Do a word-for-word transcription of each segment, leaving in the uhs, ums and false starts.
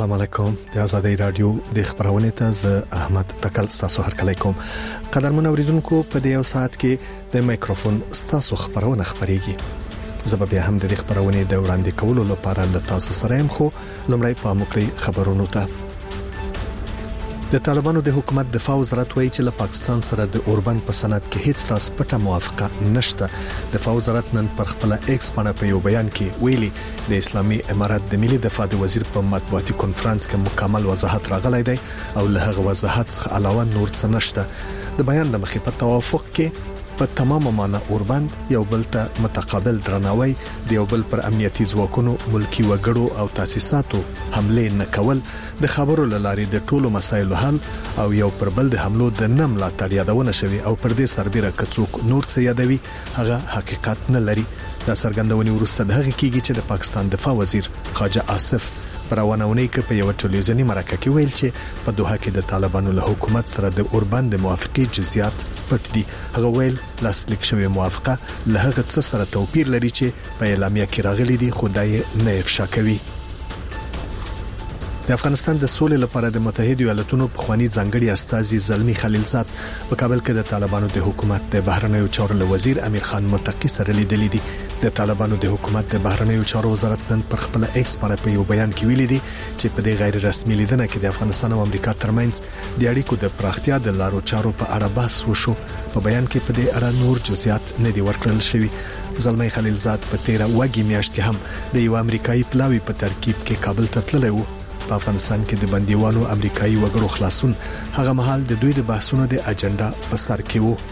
السلام علیکم. د آزادۍ رادیو د خبرونه ته ز احمد تکل تاسو هرکلی کوم. قدرمن اوریدونکو په دې یو ساعت کې د مایکروفون تاسو خبرونه خبريږي. زه به هم د خبرونه د وړاندې کولو لپاره له تاسو سره يم، خو لمړی په مکري خبرونو ته. د طالبانو د حکومت دفاع وزارت وایي چې له پاکستان سره د اوربند په سند کې هیڅ راس پټه موافقه نشته. دفاع وزارت نن پر خپل ایکس باندې په یو بیان کې ویلي د اسلامي امارات د ملي دفاع د وزیر په مطبوعاتي کانفرنس کې مکمل وضاحت راغلی دی او له هغه وضاحت څخه علاوه نور څه نشته. د بیان د مخې په توافق کې په تمامه معنا اوربند یو بل ته متقابل درناوی، د یو بل پر امنیتي ځواکونو، ملکی وګړو او تاسیساتو حمله نه کول، د خبرو لاري د ټولو مسایلو حل او یو پر بل د حملو د نم لا تړ یادونه شوی او پر دې سربېره کڅوک نور څه یادوي هغه حقیقت نه لري. دا څرګندونې ورسته د هغه کېږي چې د پاکستان دفاع وزیر خواجه آصف پرونهونه کې په یو ټلویزیونی مرکه کې ویل چې په دوحه کې د طالبانو له حکومت سره د اوربند موافقه جزئیات پټ دي. هغه ویل لاسلیک شوی موافقه له هغه څه سره توپیر لري چې په اعلامیه کې راغلي دي، خدای نه افشا کوي. د افغانستان د سولې لپاره د متحده ایالاتونو په خواني ځانګړي استاذي زلمی خلیلزاد په کابل کې د طالبانو د حکومت د بهرنیو چارو وزیر امیر خان متقی سره لیدلې دي. د طالبانو د حکومت د بهرنیو چارو وزارت نن پر خپل ایکس باندې په یو بیان کې ویلي دي چې په دې غیر رسمي لیدنه کې د افغانستان او امریکا ترمنځ د اړیکو د پراختیا د لارو چارو په اړه بحث وشو. په بیان کې په دې اړه نور جزئیات نه دي ورکړل شوی. زلمی خلیلزاد په تیره وګي میاشت کې هم د یو امریکایي پلاوی په ترکیب کې کابل ته تللی وو. په افغانستان کې د بندیوانو امریکایي وګړو خلاصون هغه مهال د دوی د بحثونو د اجنډا په سر کې وو.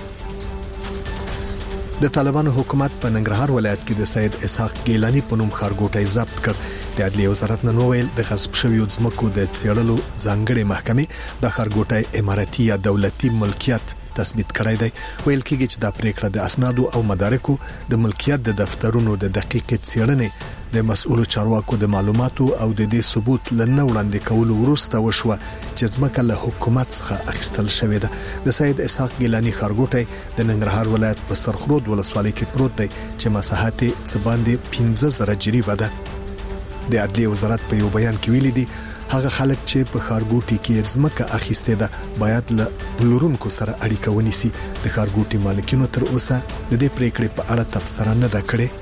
د طالبانو حکومت په ننګرهار ولایت کې د سید اسحاق ګیلانی په نوم خارګوټي ضبط کړ. د عدلیه وزارت نن ویل د غصب شویو ځمکو د څېړلو ځانګړي محکمې د خارګوټي اماراتي یا دولتي ملکیت تثبیت کړی دی. ویل کېږي چې دا پریکړه د اسنادو او مدارکو د ملکیت د دفترونو د دقیق څېړنې د مسؤلو چارواکو د معلوماتو او د دې ثبوت لنه وړاندې کولو وروسته وشوه چې ځمکه له حکومت څخه اخیستل شوې ده. د سید اسحاق ګیلانی خارګوټي د ننګرهار ولایت په سرخرود ولسوالۍ کې پروت دی چې مساحت څه باندې پنځه زره جریبه ده. د عدلیه وزارت په یو بیان کې ویلي دي هغه خلک چې په خارګوټي کې ځمکه اخیسته ده باید له پلورونکو سره اړیکه ونیسي. د خارګوټي مالکینو تر اوسه د دې پریکړې په اړه تبصره نه ده کړې.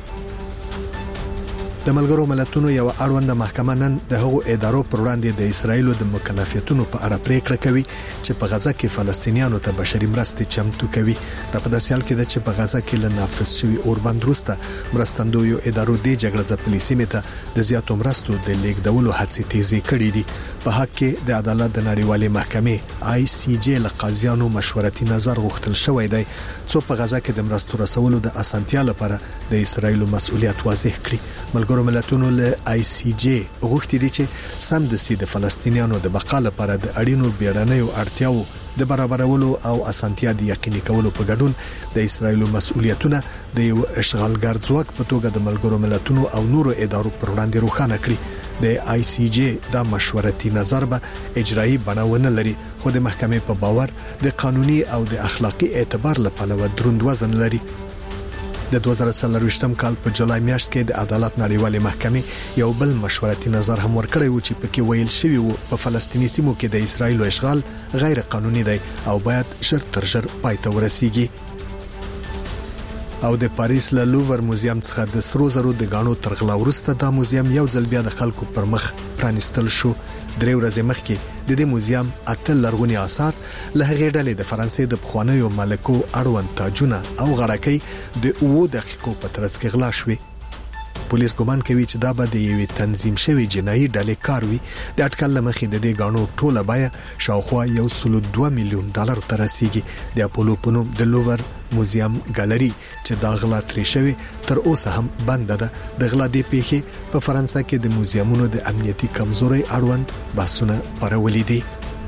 د ملګرو ملتونو یو اړوند محکمه نن د هغو ادارو پر وړاندې د اسرایلو د مکلفیتونو په اړه پریکړه کوي چې په غزه کې فلسطینیانو ته بشري مرستې چمتو کوي. د په داسې حال کې چې په غزه کې له نافذ شوی اوربند وروسته مرستندویو ادارو د جګړه ځپلې سیمې ته د زیاتو مرستو د لیږدولو هڅې تیزې کړې دي. په حق کې د عدالت د نړیوالې محکمې آی سی جی له قاضیانو مشورتي نظر غوښتل شوی دی څو په غزه کې د مرستو رسولو د اسانتیا لپاره د اسرایلو مسؤلیت واضح کړي. ملګرو ملتونو له آی سی جی غوښتي دي چې سم د سید فلسطینیانو د بقا لپاره د اړینو بیړنیو اړتیاو د برابرولو او اسانتیا د یقیني کولو په ګډون د اسرایلو مسؤلیتونه د یو اشغالګر ځواک په توګه د ملګرو ملتونو او نورو ادارو پر وړاندې روښانه کړي. د آی سی جی د مشورتي نظر به اجرایی بڼه لري، خو د محکمې په باور د قانوني او د اخلاقی اعتبار لپاره دروند وزن لري. د دوه زره څلرویشتم کال په جولای میاشت کې د عدالت نړیوالې محکمې یو بل مشورتي نظر هم ورکړی و چې پکې ویل شوی و په فلسطینی سیمو کې د اسرایل اشغال غیر قانوني دی او باید ژر تر ژره پای ته ورسیږي. او د پاریس له لوور موزیم څخه د سرو زرو د غاڼو ترغلا وروسته دا موزیم یو ځل بیا د خلکو پر مخ پرانستل شو. درې ورځې مخکې د دې موزیم اته لرغونی آثار له هغې ډلې د فرانسې د پخوانیو ملکو اړوند تاجونه او غړکۍ د اوو دقیقو په ترڅ کې غلا شوې. پولیس ګمان کوي چې دا به د یوې تنظیم شوی جنایي ډلې کار وي. د اټکل لمخې د دې غاڼو ټوله بیه شاوخوا یو سل دوه میلیون ډالر ته رسیدي. د اپولو په نوم د لوور موزیم ګالري چې دا غلا ترې شوی تر اوسه هم بند ده. د غلا دی پیښې په فرانسه کې د موزیمونو د امنیتي کمزوري اړوند بحثونه پرولې دي.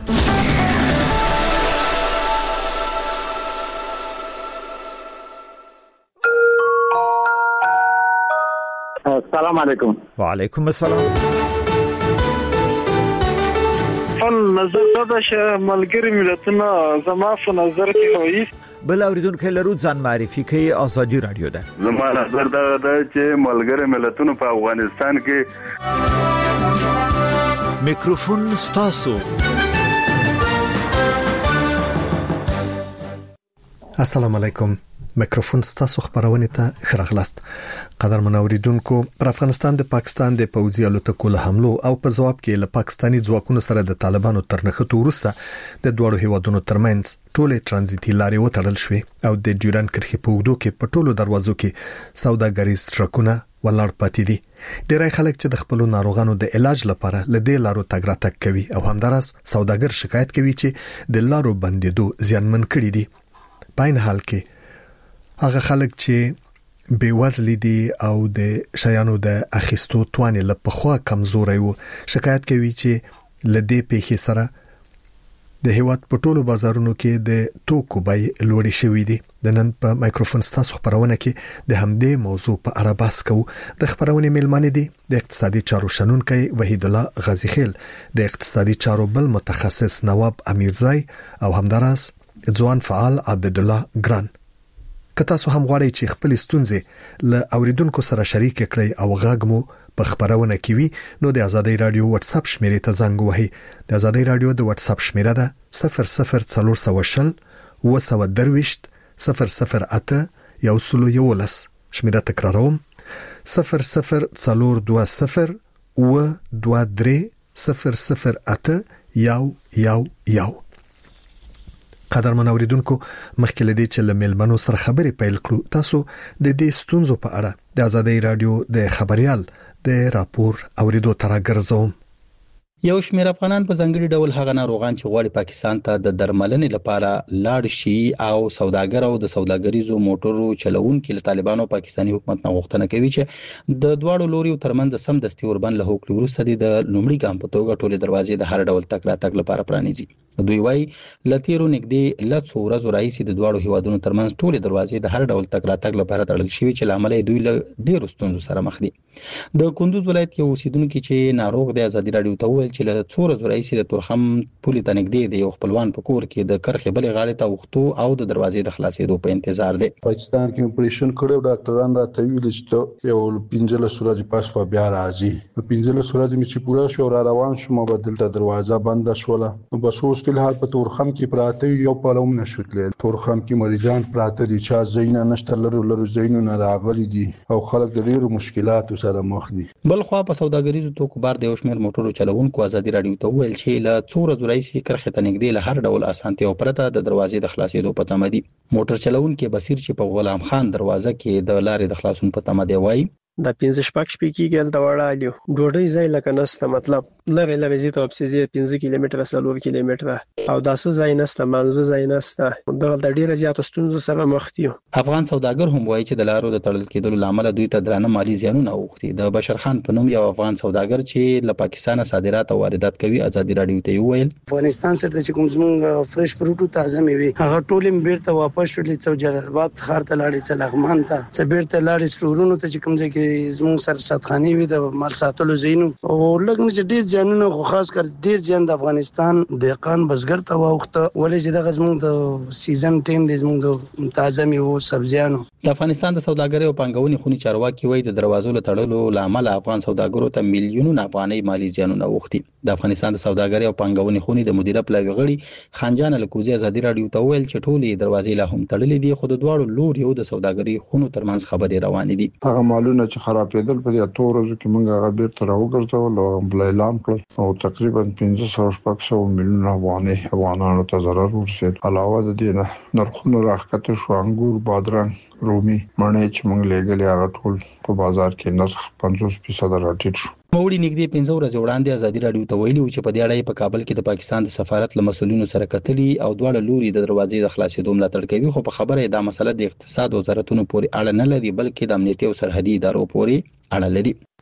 السلام علیکم. وعلیکم السلام. فل نظر دا چې ملګری ملتونه زما په نظر کې وایي بل اوریدونکو لرو ځان معرفي کوي ازادي رادیو ده. زموږ نظر دا ده چې ملګری ملتونو په افغانستان کې میکروفون ستاسو. السلام علیکم. میکروفون ستاسو خبرونه ته خراغلاست. قدرمن اوریدونکو، پر افغانستان د پاکستان د پوځي الوتکو له حملو او په جواب کې له پاکستاني ځواکونو سره د طالبانو ترنخته ورسته د دوړو هیوادونو ترمنځ ټوله ترانزیتي لارې وتړل شوې او د ډیورن کرښې په وګړو کې په ټولو دروازو کې سوداګریز ټرکونه ولاړ پاتې دي. ډیری خلک چې د خپل ناروغانو د علاج لپاره لدې لارو تګ راتګ کوي او همدارس سوداګر شکایت کوي چې د لارو بندیدو زیانمن کړي دي. په این حال کې هغه خلک چې بیوزلی دي او د شیانو د اخیستو توان له پخوا کمزوري وو شکایت کوي چې لدې پیښې سره د هیواد په ټولو بازارونو کې د توکو بیې لوړې شوې دي. د نن په مایکروفون ستاسو خبرونه کې د همدې موضوع په اړه بحث کوو. د خبرونه میلمانه دي د اقتصادي چارو شنونکي وحید الله غازی خیل، د اقتصادي چارو بل متخصص نواب امیرزای او همدارس ځوان فعال عبد الله ګران. که تاسو هم غواړئ چې خپل ستونزې له اوریدونکو سره شریک کړئ او غږ مو په خبرونه کې وي، نو د آزادۍ رادیو واتس اپ شمیرې ته زنګ وهئ. د آزادۍ رادیو د واتس اپ شمیره ده صفر صفر څلور سوه شل اوه سوه درویشت صفر صفر اته یو سلو یولس. شمیره تکراروم: صفر صفر څلور دوه صفر اوه دوه درې صفر صفر اته یو یو یو. قدرمن اوریدونکو، مخکې لدی چې له ملمنو سره خبرې پیل کړو، تاسو د دې ستونزو په اړه د آزادۍ رادیو د خبريال د راپور اوریدو تر راګرځوم. یو شمېر افغانان په ځانګړي ډول هغه ناروغان چې غواړي پاکستان ته د درملنې لپاره لاړ شي او سوداګر او د سوداګریزو موټرو چلوونکو له طالبانو پاکستاني حکومت نه غوښتنه کوي چې د دواړو لوري ترمنځ سم دستي وربند له هوکړې وروسته د لومړي ګام په توګه ټولې دروازې د هر ډول تک راتګ لپاره پرانیزي. دوی وايي لتیرو نګدي لڅو ورځو راځي د دواړو هیوادونو ترمنځ ټولې دروازې د هر ډول تک راتګ لپاره تړل شوې چې لامل دوی له ډېرو ستونزو سره مخ دي. د کندوز ولایت یو اوسیدونکو چې ناروغ د آزادۍ رادیو ته ویل چې له څو ورځو راځي د تورخم پولې ته نګدي د یو خپلوان په کور کې د کرخې بلې غاړې ته وختو او د دروازې د خلاصېدو په انتظار دي. پاکستان کې اپریشن کړو، ډاکټران راته ویل چې یو پنځله سورج پاس په بیا راځي. په پنځله سورج می چې پورا شو را روان شو، مبدل ته دروازه بند شوله. نو بس اوس په حال په تورخم کې پراته یو پالوم نشوتل. تورخم کې مریضان پراته دي چې زینه نشته، لرو لرو زینو نه راغلي دي او خلک د ډیرو مشکلاتو سره مخ دي. بل خو په سوداګریزو توکو بار د یو شمېر موټرو چلوونکو آزادۍ رادیو ته ویل چې له څو ورځو راځي کرخې ته نږدې له هر ډول اسانتیا او پرته د دروازې د خلاصېدو په تمه دي. موټر چلوونکو بصیر چې په غلام خان دروازه کې د لارې د خلاصون په تمه دی وایي د پنځه شپږ شپې کېږي د وړالیو ډوډۍ ځای لکه نسته، مطلب لغه لغه زی ته اپسیزي پنځه کیلومتره سلور کیلومتره او داسه ځای نسته، منځه ځای نسته. دغه د ډیره زیاتو ستونزو سره مخ دي. افغان سوداګر هم وایي چې د لارو د تړل کېدلو لامل دوی ته درانه مالی زیانونه اوښتي. د بشر خان په نوم یو افغان سوداګر چې له پاکستان صادرات او واردات کوي آزادۍ رادیو ته ویل افغانستان سره چې کوم زمونږ فرش فروټو تازه میوي هغه ټول بیرته واپس شولې، څو جلالآباد ښار ته لاړې، څو لغمان ته، څو بیرته لاړې سټورونو ته چې کوم ځای کې زموږ سره ساتخاني وي د مال ساتلو زینو او لګنه چې ډیر ځانونه خو خاص کر ډیر ځان د افغانستان دهقان بزګر ته واوخته ولې چې د غزمون د سیزن ټیم د زموږ د تازه میوه سبزیانو. د افغانستان د سوداګرۍ او پانګونې خونی چارواکي وایي د دروازو له تړلو لامل افغان سوداګرو ته میلیونونه افغانۍ مالی زیانونه اوښتي. د افغانستان د سوداګرۍ او پانګونې خونی د مدیره پلاوي غړي خانجان الکوزي آزادۍ رادیو ته ویل چې ټولې دروازې لا هم تړلې دي، خو د دواړو لوري د سوداګرۍ خونو ترمنځ خبرې روانې دي. هغه مالونه چې خرابېدل په دې اتو ورځو کې موږ هغه بیرته راوګرځول او بل اعلان کړ او تقریبا پنځه سوه شپږ سوه میلیونه افغانۍ افغانانو ته ضرر ورسېد. علاوه د دې نه نرخونه راکته شو، انګور، بادرنګ، رومي، مڼې چې موږ لګلې هغه ټول په بازار کې نرخ پنځوس فیصد راټیټ شو. موړي نږدې پنځه ورځې وړاندې آزادۍ رادیو ته ویلي چې په دې اړه په کابل کې د پاکستان د سفارت له مسولینو سره کتلي او دواړه لوري د دروازې د خلاصېدو ملاتړ کوي، خو په خبره دا مسله د اقتصاد وزارتونو پورې اړه نه لري بلکې د امنیتي او سرحدي ادارو پورې اړه لري.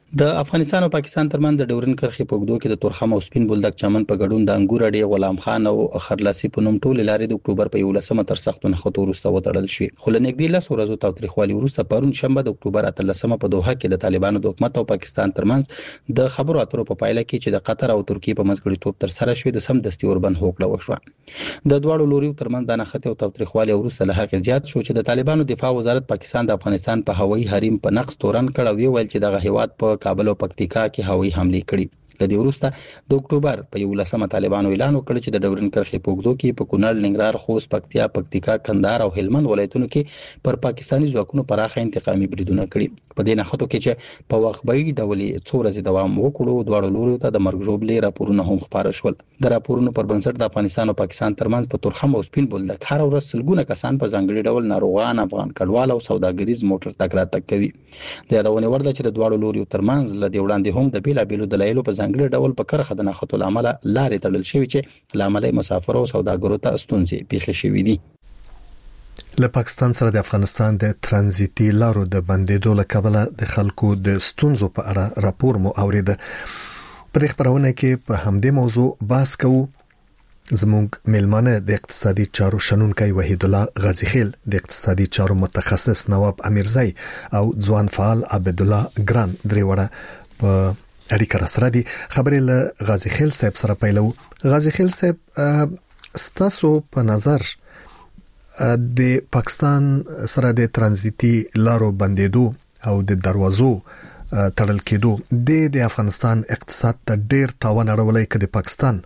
د افغانستان او پاکستان ترمنځ د ډورن کرښې په اوږدو کې د تورخم او سپین بولدک چمن په ګډون د انګور اډې غلام خان او خرلاسي په نوم ټول لارې د اکتوبر په یولسمه تر سختو نښتو وروسته وتړل شوې. خو لنګدي لاس ورځو تاوتریخوالي وروسته پرون شنبه د اکتوبر اتلسمه په دوحه کې د طالبانو د حکومت او پاکستان ترمنځ د خبرو اترو په پایله کې چې د قطر او ترکیه په منځګړیتوب تر سره شوې د سم دستي اوربند هوکړه وشوه. د دواړو لوري ترمنځ د نښتې او تاوتریخوالي وروسته له هغه زیات شو چې د طالبانو دفاع وزارت پاکستان د افغانستان په هوایي حریم په نقص تورن کړ او ویل چې دغه هیواد په کابل او پکتیکا کې هوایي حمله کړې. لدی وروسته د اکتوبر په یولسمه طالبانو اعلان وکړ چې د ډورن کرښې په اوږدو کې په کونړ، ننګرهار، خوست، پکتیا، پکتیکا، کندهار او هلمند ولایتونو کې پر پاکستاني ځواکونو پراخه انتقامي بریدونه کړي. په دې نښتو کې چې په وخبري ډول څو ورځې دوام وکړو، دواړو لورو ته د مرګ ژوبلې راپورونه هم خبره شول. د راپورونو پر بنسټ د افغانستان او پاکستان ترمنځ په تورخم او سپین بولدک هر ورځ سلګونه کسان په ځانګړي ډول ناروغان، افغان کډوال او سوداګریز موټر تګ راتګ کوي. د یادونه ورده چې د دواړو لورو ترمنځ لدی وړاندې هم د بیلابېلو دلایلو په ځانګړي ډول په کرخه د نښتو لامل لارې تړل شوې چې لامل مسافرو او سوداګرو ته ستونزې پیښې شوې دي. له پاکستان سره د افغانستان د ترانزیتي لارو د بندیدو له کبله د خلکو د ستونزو په اړه راپور مو اوریده. په دې خبرونه کې په همدې موضوع بحث کوو. زموږ میلمانه د اقتصادي چارو شنونکي وحید الله غازی خیل، د اقتصادي چارو متخصص نواب امیرزی او ځوان فعال عبد الله ګران دریوړه په اړیکه را سره دي. خبرې له غازی خیل صاحب سره پیلو. غازی خیل صاحب، ستاسو په نظر د پاکستان سره د ترانزیتي لارو بندیدو او د دروازو تړل کېدو د افغانستان اقتصاد ته ډېر تاوان اړولی که د پاکستان؟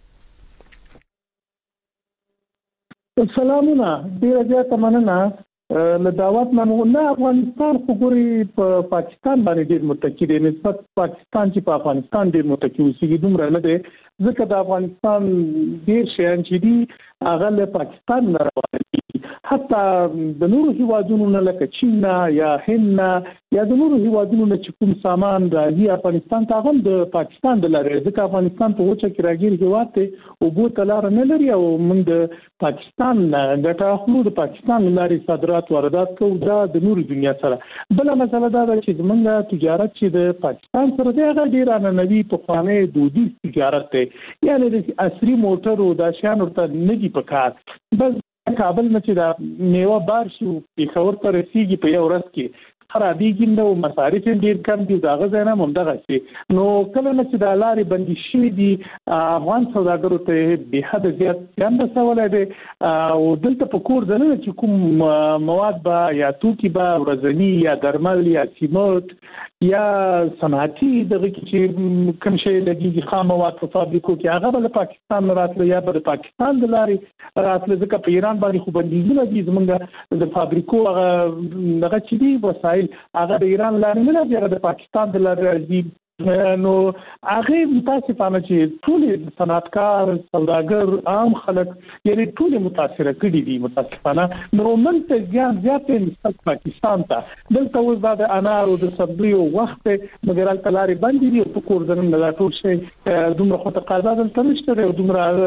سلامونه، ډېر زیات مننه له دعوت نه. افغانستان خو ګوري په پاکستان باندې ډېر متکی دی، نسبت پاکستان چې په افغانستان ډېر متکی اوسېږي دومره نه دی، ځکه د افغانستان ډېر شیان چې دي هغه له پاکستان نه روان دي. حتی د نورو هیوادونو نه لکه چین یا هند یا د نورو هیوادونو نه چې کوم سامان راځي افغانستان ته هم د پاکستان د لارې، ځکه افغانستان په وچه کې راګیر هیواد دی او بو تلار نه لري او موږ د پاکستان ګټه اخلو، د پاکستان لارې صادرات واردات کوو. دا د نورو دنیا سره بل مسله دا ده چې زموږ تجارت چې د پاکستان سره دی هغه ډیر اننوي پخوانی دودیز تجارت دی، یعنی د عصري موټر او د شیانو ته نه دی پکار. بس کابل نه چې دا میوه بار شو پیښور ته رسیږي په یو ورځ کې خرابېږي نو مصارف ډېر کم دي، دا غزا نه همدغه شي. نو کله نه چې د لارې بندي شوي دي افغان سوداګرو ته به حد زیات زیان رسولی دی او دلته په کور دننه چې کوم مواد به یا توکي به ورځني یا درمل یا سیمنټ یا صنعتي دغه کې چې کوم شی لګېږي خام مواد په فابریکو کې هغه به له پاکستان نه راتله یا به د پاکستان د لارې راتله، ځکه په ایران باندې خو بندیزونه دي زموږ د فابریکو هغه دغه چې دي وسایل هغه د ایران لارې نه راځي، هغه د پاکستان د لارې راځي. نو هغه متاسفانه چې ټول صنعتکار، سوداګر، عام خلک یعنی ټول متاثر کړي دي متاسفانه. نو من ته زیات زیات نسبت پاکستان ته دلته اوس د انار او د سبزیو وخت مګر الکلاري باندې دي په کور زمين نه ټول شي دومره خو تقاضا دلته نشته او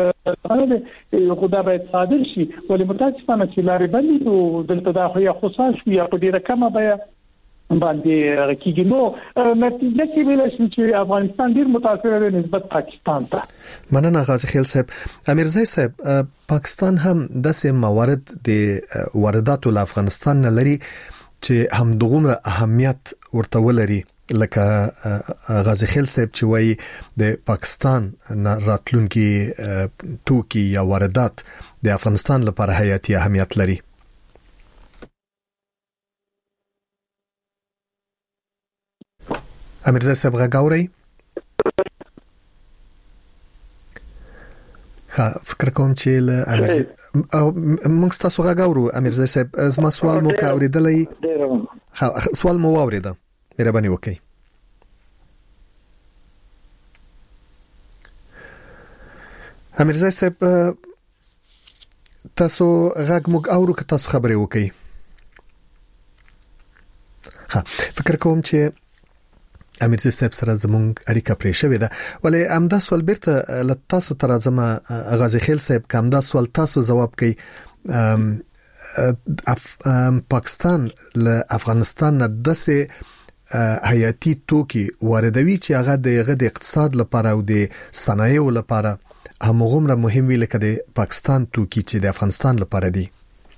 دومره خدا باید صادر شي، ولې متاسفانه چې لاري باندې او دلته دا خو یا خصاص یا په ډیره کمه بیا باندې کېږي. نو نتیجه کې ویل شي چې افغانستان ډیر متاثر دی نسبت پاکستان ته. مننه غازی خیل صاحب. امیرزی صاحب، پاکستان هم داسې موارد د وارداتو له افغانستان نه لري چې هم دغومره اهمیت ورته ولري لکه غازی خیل صاحب چې وایي د پاکستان نه راتلونکي توکي یا واردات د افغانستان لپاره حیاتي اهمیت لري. امیرزی صاحب غاوري ها فکر کوم چې له امیرزی او موږ تاسو غاورو. امیرزی صاحب زما سوال مو کا اوریدلې؟ ها سوال مو اوریدا، مهرباني وکړئ. امیرزی صاحب تاسو غاګ موږ اورو که تاسو خبرې وکړئ؟ ها فکر کوم چې امیرزی صاحب سره زمونږ اړیکه پرې شوې ده، ولې امدا سوال بیرته ل تاسو تر ازمه غازی خیل صاحب کوم دا سوال تاسو جواب کوي. پاکستان له افغانستان نه دسه حیاتي توکي واردوي چې هغه د غد اقتصاد لپاره او د صنایعو لپاره همغومره مهم وي لکه د پاکستان توکي چې د افغانستان لپاره دي؟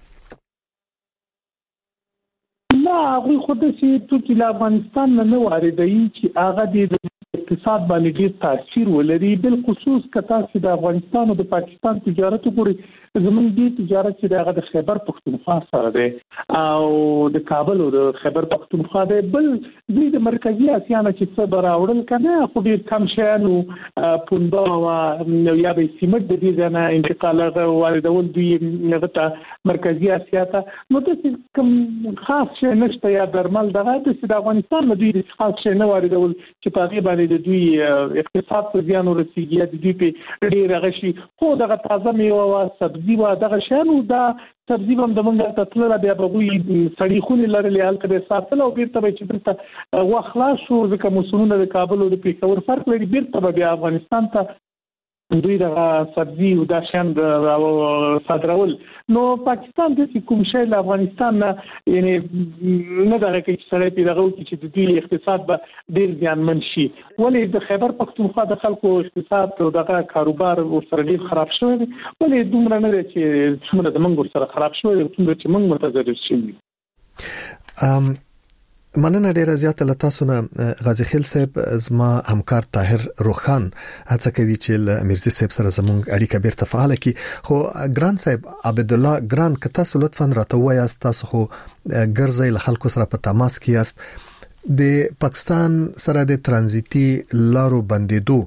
لا هغه خود چې توکي له افغانستان نه واردوي چې هغه د اقتصاد باندې ډیر تاثیر ولري، بل خصوص کته چې د افغانستان او د پاکستان تجارت وګوري، زموږ د تجارت چې دغه د خیبر پختونخوا سره دی او د کابل او د خیبر پختونخوا دی، بل د مرکزی اسیا نه چې څه براوړل کنه خو ډیر کم شیانو پونده او یا به سیمټ د دې نه انتقال واردول دوی هغه مرکزی اسیا ته نو د کوم خاص شي نشته یا درمل دغه د افغانستان نه دوی خاص شي نه واردول چې په غیبه د دوی اقتصاد ته زیان ورسیږي، د دوی په ډیر غشي خو دغه تازه میوه او سبزی و دغه شانو دا سبزی هم د منګه تطلل بیا بغوی سړی خونی لرلې حالت به ساتل او بیرته به چې بیرته واخلاص شو ځکه مسونونه د کابل او د پیښور فرق لري، بیرته بیا افغانستان ته دوی دغه سبزی او د شان د صادرول. نو پاکستان د کوم شی له افغانستان نه یعنی نه دغه کې سره پیداغو چې د دوی اقتصاد به ډیر ځانمن شي، ولې د خیبر پختونخوا د خلکو اقتصاد او دغه کاروبار ورسره ډیر خراب شوی دی، ولې دومره نه چې څومره د منګ ورسره خراب شوی دی څومره چې منګ متضرر شي. ام مننه ډیره زیاته له تاسو نه غازی خیل صاحب. زما همکار طاهر روخان هڅه کوي چې میرزي صاحب سره زموږ اړیکه بیرته فعال کړي، خو ګران صاحب عبد الله ګران که تاسو لطفا راته وایاست تاسو خو ګرځي له خلکو سره په تماس کې یاست، د پاکستان سره د ترانزیتي لارو بندیدو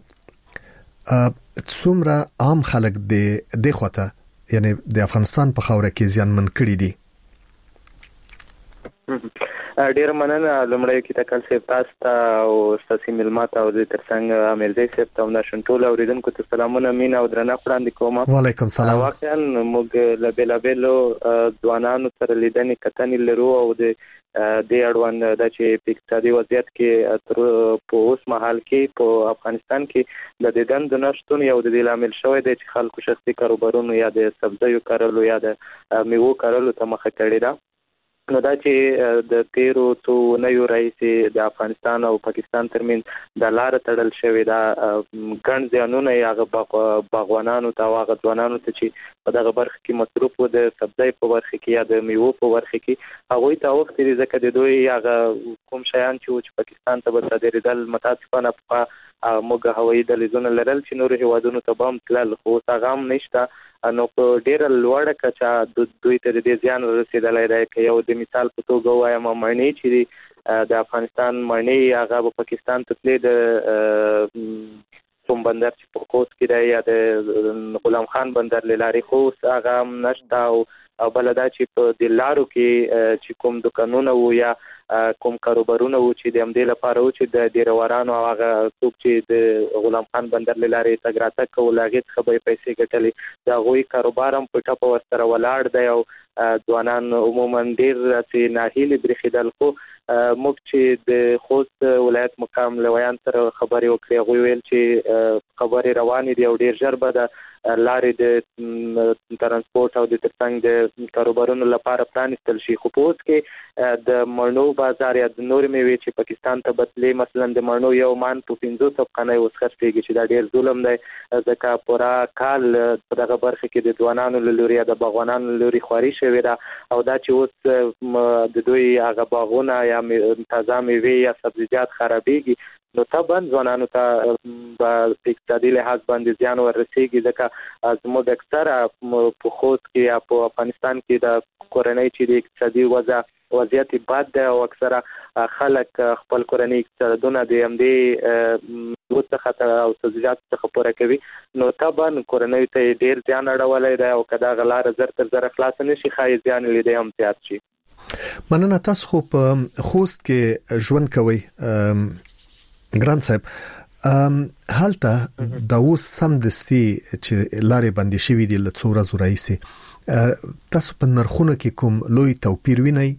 څومره عام خلک د د خوته یعنی د افغانستان په خاوره کې ځانمن کړي دي؟ ډیر مننه لمړی کې تکل صاحب تاسو ته او تاسو ملمات او د ترڅنګ امرزي صاحب ته نشن ټول اوریدونکو ته سلامونه مين او درنه وړاندې کوم. وعلیکم السلام. واقعا موږ له بلابلو ځوانانو سره لیدنې کتنې لرو او د د اړوند د چې په اقتصادي وضعیت کې تر په اوس مهال کې په افغانستان کې د دندن د نشټون یو د لامل شوی دی چې خلکو شخصي کاروبارونو یا د سبزیو کارولو یا د میوو کارولو ته مخه کړې ده. نو دا چې د تیرو تو نيو رئیس د افغانستان او پاکستان ترمنځ د لار تړل شوی دا ګڼ ځانونه یا باغوانانو ته واغ ځوانانو ته چې په دغه برخه کې مصروف و د سبزی په برخه کې یا د میوو په برخه کې هغه ته وخت لري ځکه د دوی هغه کوم شیان چې پاکستان ته به صادریدل متاسفانه په موږ هوایي دهلیزونه لرل چې نور هیوادونو ته بم تلل خو هغه هم نشته. نو په ډیره لوړه کچه د دوی ته د ځان رسیدلای دی که یو د مثال په توګه وایم معنی چې د افغانستان معنی هغه په پاکستان ته تللی د کوم بندر چې په کوټ کې دی یا د غلام خان بندر لاري خو هغه نشته او بلدا چې په د لارو کې چې کوم دکانونه و یا کوم کاروبارونه و چې د امدې لپاره و چې د ډیروارانو هغه څوک چې د غلام خان بندر لاري تګراته کول هغه څخه به پیسې ګټلې دا غوي کاروبار هم په ټاپه ورسره ولاړ دی او ځوانان عموما ډیر چې ناهیلي برخیدل خو موږ چې د خوست ولایت مقام لویان سره خبرې وکړې غوي ویل چې خبرې روانې دي او ډیر ژر به د لارې د ترانسپورت او د ترڅنګ د کاروبارونو لپاره پرانیستل شي. خو په اوس کې د مړنو بازار یا د نور میوې چې پاکستان ته بتلې مثلا د مړنو یو مان په پنځوس افغانۍ اوس خرڅېږي چې دا ډیر ظلم دی ځکه پورا کال په دغه برخه کې د ځوانانو له لوري د باغوانانو له لوري خواري شوې ده او دا چې اوس د دوی هغه باغونه یا تازه میوې یا سبزیجات خرابېږي نو طبعا ځوانانو ته په اقتصادي لحاظ باندې زیان ورسیږي ځکه زموږ اکثره په خوست کې یا په افغانستان کې د کورنۍ چې د اقتصادي وضع وضعیت بد ده او اکثره خلک خپل کورنۍ اقتصادونه د امدې وڅخه او سبزیجات څخه پوره کوي نو طبعا کورنۍ ته ډیر زیان اړولای دی او کدا غلار زر تر زر خلاص نشي خای زیان لیدي هم زیات شي. مننه. تاسو خو په خوست کې ژوند کوئ ګران صاحب، حالته د اوس سم دستي چې لارې بندي شوې دي له څو ورځې راهیسې تاسو په نرخونو کې کوم لوی توپیر وینئ؟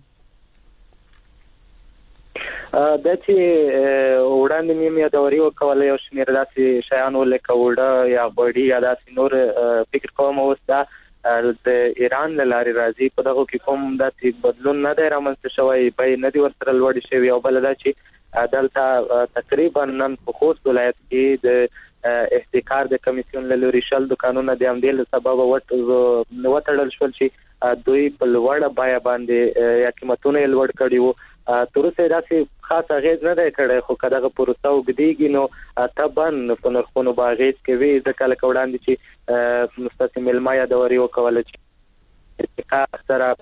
دا چې وړاندې مې مې دا وریو کولای یو شمیر داسې شیان ولکه وړه یا غوړي یا داسې نور فکر کوم اوس دا د ایران لاري راځي په دغه کې کوم داسې بدلون نه دی رامنځته شوی به نه دی ورسره لوړ شوی او بل دا چې دلته تقریبا نن په خوست ولایت کې د احتکار د کمیسیون له لوري شل دکانونه د امدیل سبب وټ وټړل شول چې دوی په لوړه بیا باندې یا قیمتونه لوړ کړي وو تر څو داسې خاص اغیز نه دی کړی خو کداغه پروسه وګدیږي نو تبن په نرخونو باغیز کوي ځکه لکه وړاندې چې مستثمل ما یادوري وکول چې سره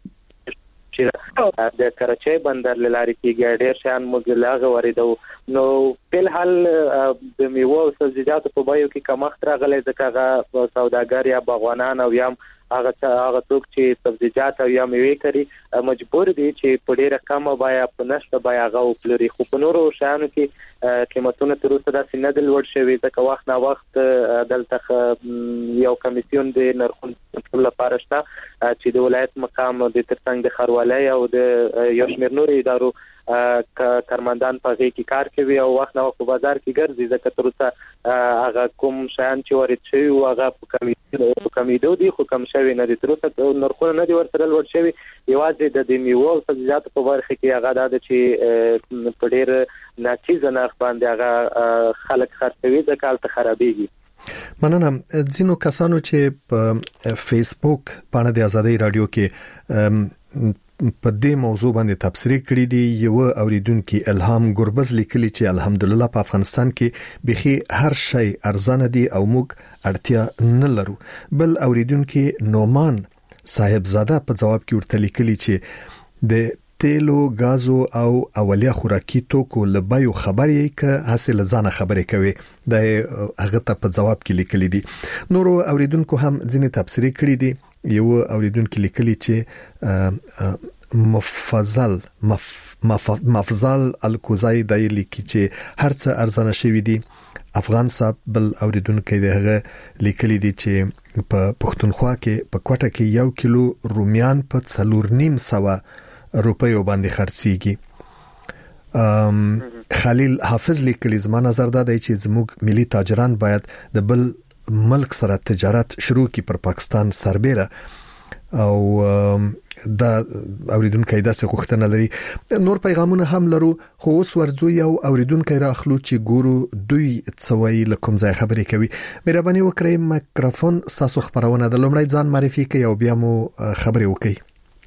د کراچۍ بندر لاري کې ډېر شان موږ لاغه وریدو نو په حال د میوه او سبزیجاتو په بایو کې کمښت راغلی ځکه هغه سوداګر یا باغوانان او یا هغه هغه څوک چې سبزیجات او یا میوه کوي مجبور دي چې په ډېره کمه بیا په نشته بیا هغه وپلوري خو په نورو شیانو کې قیمتونه تر اوسه داسې نه دي لوړ شوي ځکه وخت نه وخت دلته یو کمیسیون د نرخونو کنټرول لپاره شته چې د ولایت مقام د ترڅنګ د ښاروالۍ او د یو شمېر نورو ادارو کارمندان په هغې کې کار کوي او وخت نه وخت په بازار کې ګرځي ځکه تر اوسه هغه کوم شیان چې وارد شوي وو هغه په کمیدو دي خو کم شوي نه دي تر اوسه نرخونه نه دي ورسره لوړ شوي یوازې د میوه او سبزیجاتو په برخه کې هغه دا ده چې په ډېر ناچیزه نرخ باندې هغه خلک خرڅوي ځکه هلته خرابېږي مننه. ځینو کسانو چې په فیسبوک باندې د ازادي رادیو کې په دې موضوع باندې تبصره کړې دي یو اوریدونکو الهام ګربز لیکلي چې الحمدلله په افغانستان کې بخي هر شی ارزانه دي او موږ اړتیا نه لرو. بل اوریدونکو نومان صاحب زاده په جواب کې ورته لیکلي چې د تیلو غازو او اولیا خوراکي توکو لبایو خبرې ک حاصل ځانه خبرې کوي د هغه ته په جواب کې لیکلي دي. نورو اوریدونکو هم ځینې تبصره کړې دي. یو اوریدونکو لیکلي چې مفضل مف مفضل الکوزای د لیکي چې هر څه ارزانه شوی دي. افغان صاحب بل اوریدونکو دغه لیکلي دي چې په پښتونخوا کې په کوټه کې یو کیلو رومیان په څلور نیم سوه روپیو باندې خرڅيږي. خلیل حافظ لیکلي زما نظر دا دی چې زموږ ملي تاجران باید د بل ملک سره تجارت شروع کی پر پاکستان سربېره او دا اوریدونکو دا څه غوښتنه لري. نور پیغامونه هم لرو خو اوس ورځو یو اوریدونکو راخلو چې ګورو دوی څوي لکم ځای خبرې کوي. مهرباني وکړئ میکروفون تاسو خبرونه د لومړی ځان معرفي کړئ او بیا مو خبرې وکړئ.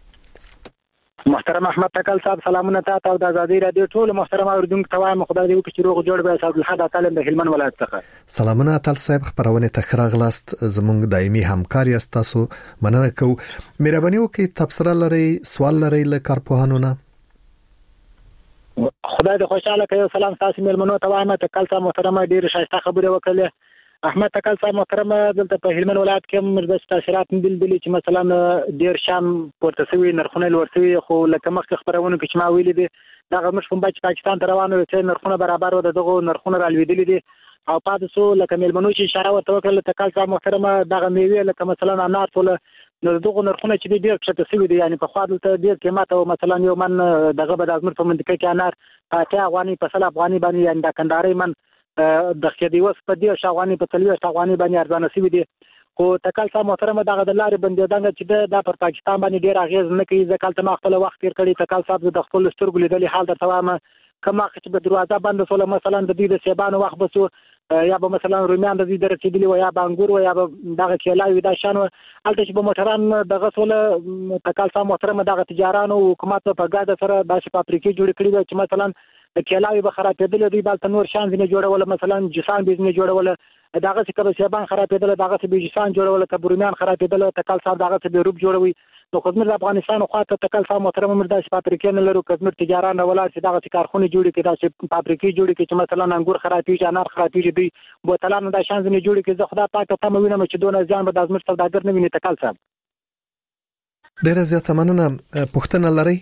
محترم احمد تکل صاحب سلامونه تاسو او د ازادي رادیو ټول محترم اوریدونکو ته وایم خدای دې وکړي چې روغ جوړ به صاحب الحد تعلم د هلمند ولایت څخه. سلامونه تل صاحب خبرونه تخراغ لاست زموږ دایمي همکار یاست تاسو مننه کوم. مهرباني وکړئ تبصره لري سوال لري ل کارپوهانو نه. خدای دې خوشاله کړي. سلام تاسو ملمنو ته وایم تکل صاحب محترم ډیر شایسته خبره وکړه. احمد تکل صاحب محترم دلته په هلمند ولایت کې مرز تاثیرات مدل دي چې مثلا ډیر شام پورته سوي نرخونه لوړ سوي خو لکه مخکې خبرونه کې چې ما ویلي دي دا غمش په بچ پاکستان ته روانو چې نرخونه برابر و دغه نرخونه رالویدلي دي او پاتې سو لکه ملمنو چې اشاره وته وکړه تکل صاحب محترم دغه میوه لکه مثلا انار ټول نو دغه نرخونه چې ډیر څه سوي دي یعنی په خوا دلته ډیر قیمت او مثلا یو من دغه به د ازمر په منطقه کې انار پاتې افغاني په سل افغاني باندې یعنی د کنداري من د خېدیوس په دی شاغوانی په تلوي شاغوانی باندې ارزانه سوي دي خو تکل صاحب محترم دغه د لارې بندیدانه چې د پر پاکستان باندې ډیر اغیز نه کوي ځکه تل ما خپل وخت تیر کړی تکل صاحب د خپل سترګو لیدلې حال درته وایم کما چې په دروازه بند سول مثلا د دې د سیبانو وخت بسو یا به مثلا رومیان د دې درسېدلی و یا بانګور و یا دغه کېلاوي د شانو الته چې په موټران دغه سول تکل صاحب محترم دغه تجارانو حکومت په ګاډه سره د فابریکې جوړ کړي و چې مثلا د کېلاوي به خرابېدل دی بل تنور شان نه جوړول مثلا جسان بزنس جوړول دغه څه کبه سیبان خرابېدل دغه څه بجسان جوړول کبرومیان خرابېدل تکل صاحب دغه څه روب جوړوي نو خدمت د افغانستان خو ته تکل صاحب محترم مردا فابریکې نه لرو خدمت تجاران ولر چې دغه کارخونه جوړي کې داسې فابریکې جوړي کې چې مثلا انګور خرابېږي انار خرابېږي دی بوتلان د شان نه جوړي کې زه خدا پاک ته مې وینم چې دونه ځان به د ازمر سوداګر نه ویني تکل صاحب. ډېر زیات مننه. پښتنه لري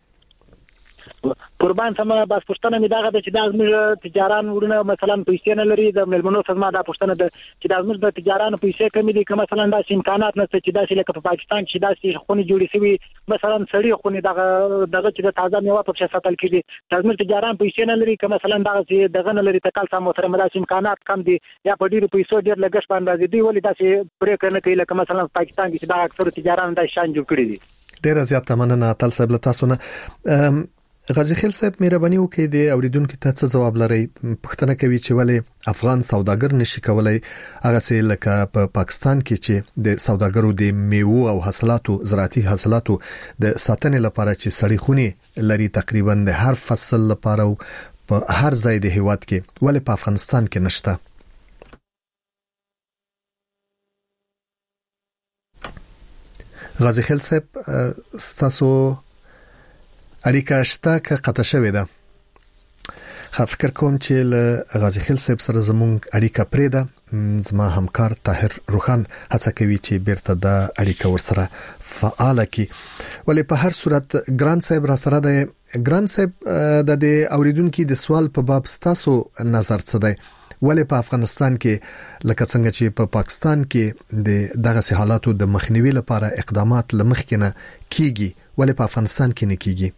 قربان سم بس پښتنه می دغه چې د ازمر تجاران ورونه مثلا پیسې نه لري د ملمنو سم د پښتنه د چې د ازمر د تجاران پیسې کمی دي که مثلا د امکانات نشته چې داسې لکه په پاکستان کې داسې خوني جوړې شوی مثلا سړی خوني دغه دغه چې د تازه میوه په څه ساتل کېږي د ازمر تجاران پیسې نه لري که مثلا دغه دغه نه لري تکل سم محترم د امکانات کم دي یا په ډیرو پیسو ډیر لګښ باندې دي ولې داسې پرې کنه کوي لکه مثلا پاکستان کې د اکثر تجاران د شان جوړ کړی دي. ډیر زیات مننه تل صاحب له تاسو نه. غازی خیل صاحب مهرباني وکړئ د اوریدونکو ته څه جواب لري. پښتنه کوي چې ولې افغان سوداګر نشي کولای هغه څه لکه په پا پاکستان کې چې د سوداګرو د میوه او حاصلاتو زراعتي حاصلاتو د ساتنې لپاره چې سړی خوني لري تقریبا د هر فصل لپاره په هر ځای د هیواد کې ولې په افغانستان کې نشته؟ غازی خیل صاحب ستاسو اړیکه شته که قطع شوې ده؟ خا فکر کوم چې له غازی خیل صاحب سره زموږ اړیکه پرې ده. زما همکار طاهر روخان هڅه کوي چې بیرته د اړیکه ورسره فعال کړي. ولې په هر صورت ګران صاحب را سره ده. ګران صاحب د دې اوریدونکو د سوال په باب ستاسو نظر څه دی؟ ولې په افغانستان کې لکه څنګه چې په پا پاکستان کې د دغه حالاتو د مخنیوي لپاره اقدامات لمخکنه کیږي ولې په افغانستان کې نه کیږي؟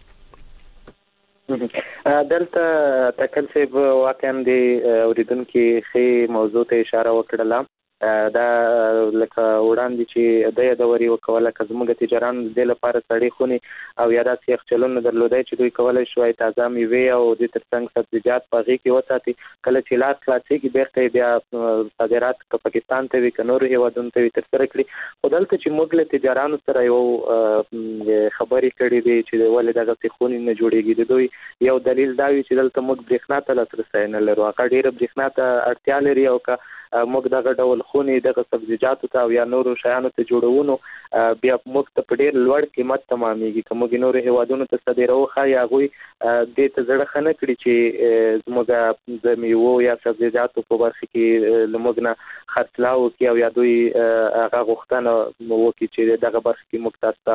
دلته تکل صاحب واقعا د اوریدونکو خې موضوع ته اشاره وکړه. دا لکه وړاندې چې د یادوري وکوله کزموږ تجاران د لپاره سړی خوني او یاده سیخ چلون درلودای چې دوی کولای شوی تازه میوه او د ترڅنګ سبزیجات پغې کې وساتي. کله چې لاس خلاصيږي بیرته بیا صادرات په پاکستان ته وی کنور هیوادونو ته تر سره کړی. خدالته چې موږ له تجارانو سره یو خبرې کړې دي چې ولې دغه خوني نه جوړيږي. دوی یو دلیل دا وی چې دلته موږ برېښنا ته لاسرسي نه لرو. هغه ډېر برېښنا ته اړتیا لري او که موږ دغه ډول خوني دغه سبزیجاتو ته او یا نورو شیانو ته جوړونو بیا موږ ته په ډېر لوړ قیمت تمامېږي. که موږ نورو هیوادونو ته صادرو خای هغه دې ته زړه خنه کړی چې موږ د میوه یا سبزیجاتو په برخه کې لموږ نه خرڅلاو کې او یا دوی هغه غوښتنه وکړي چې دغه برخه کې موږ تاسو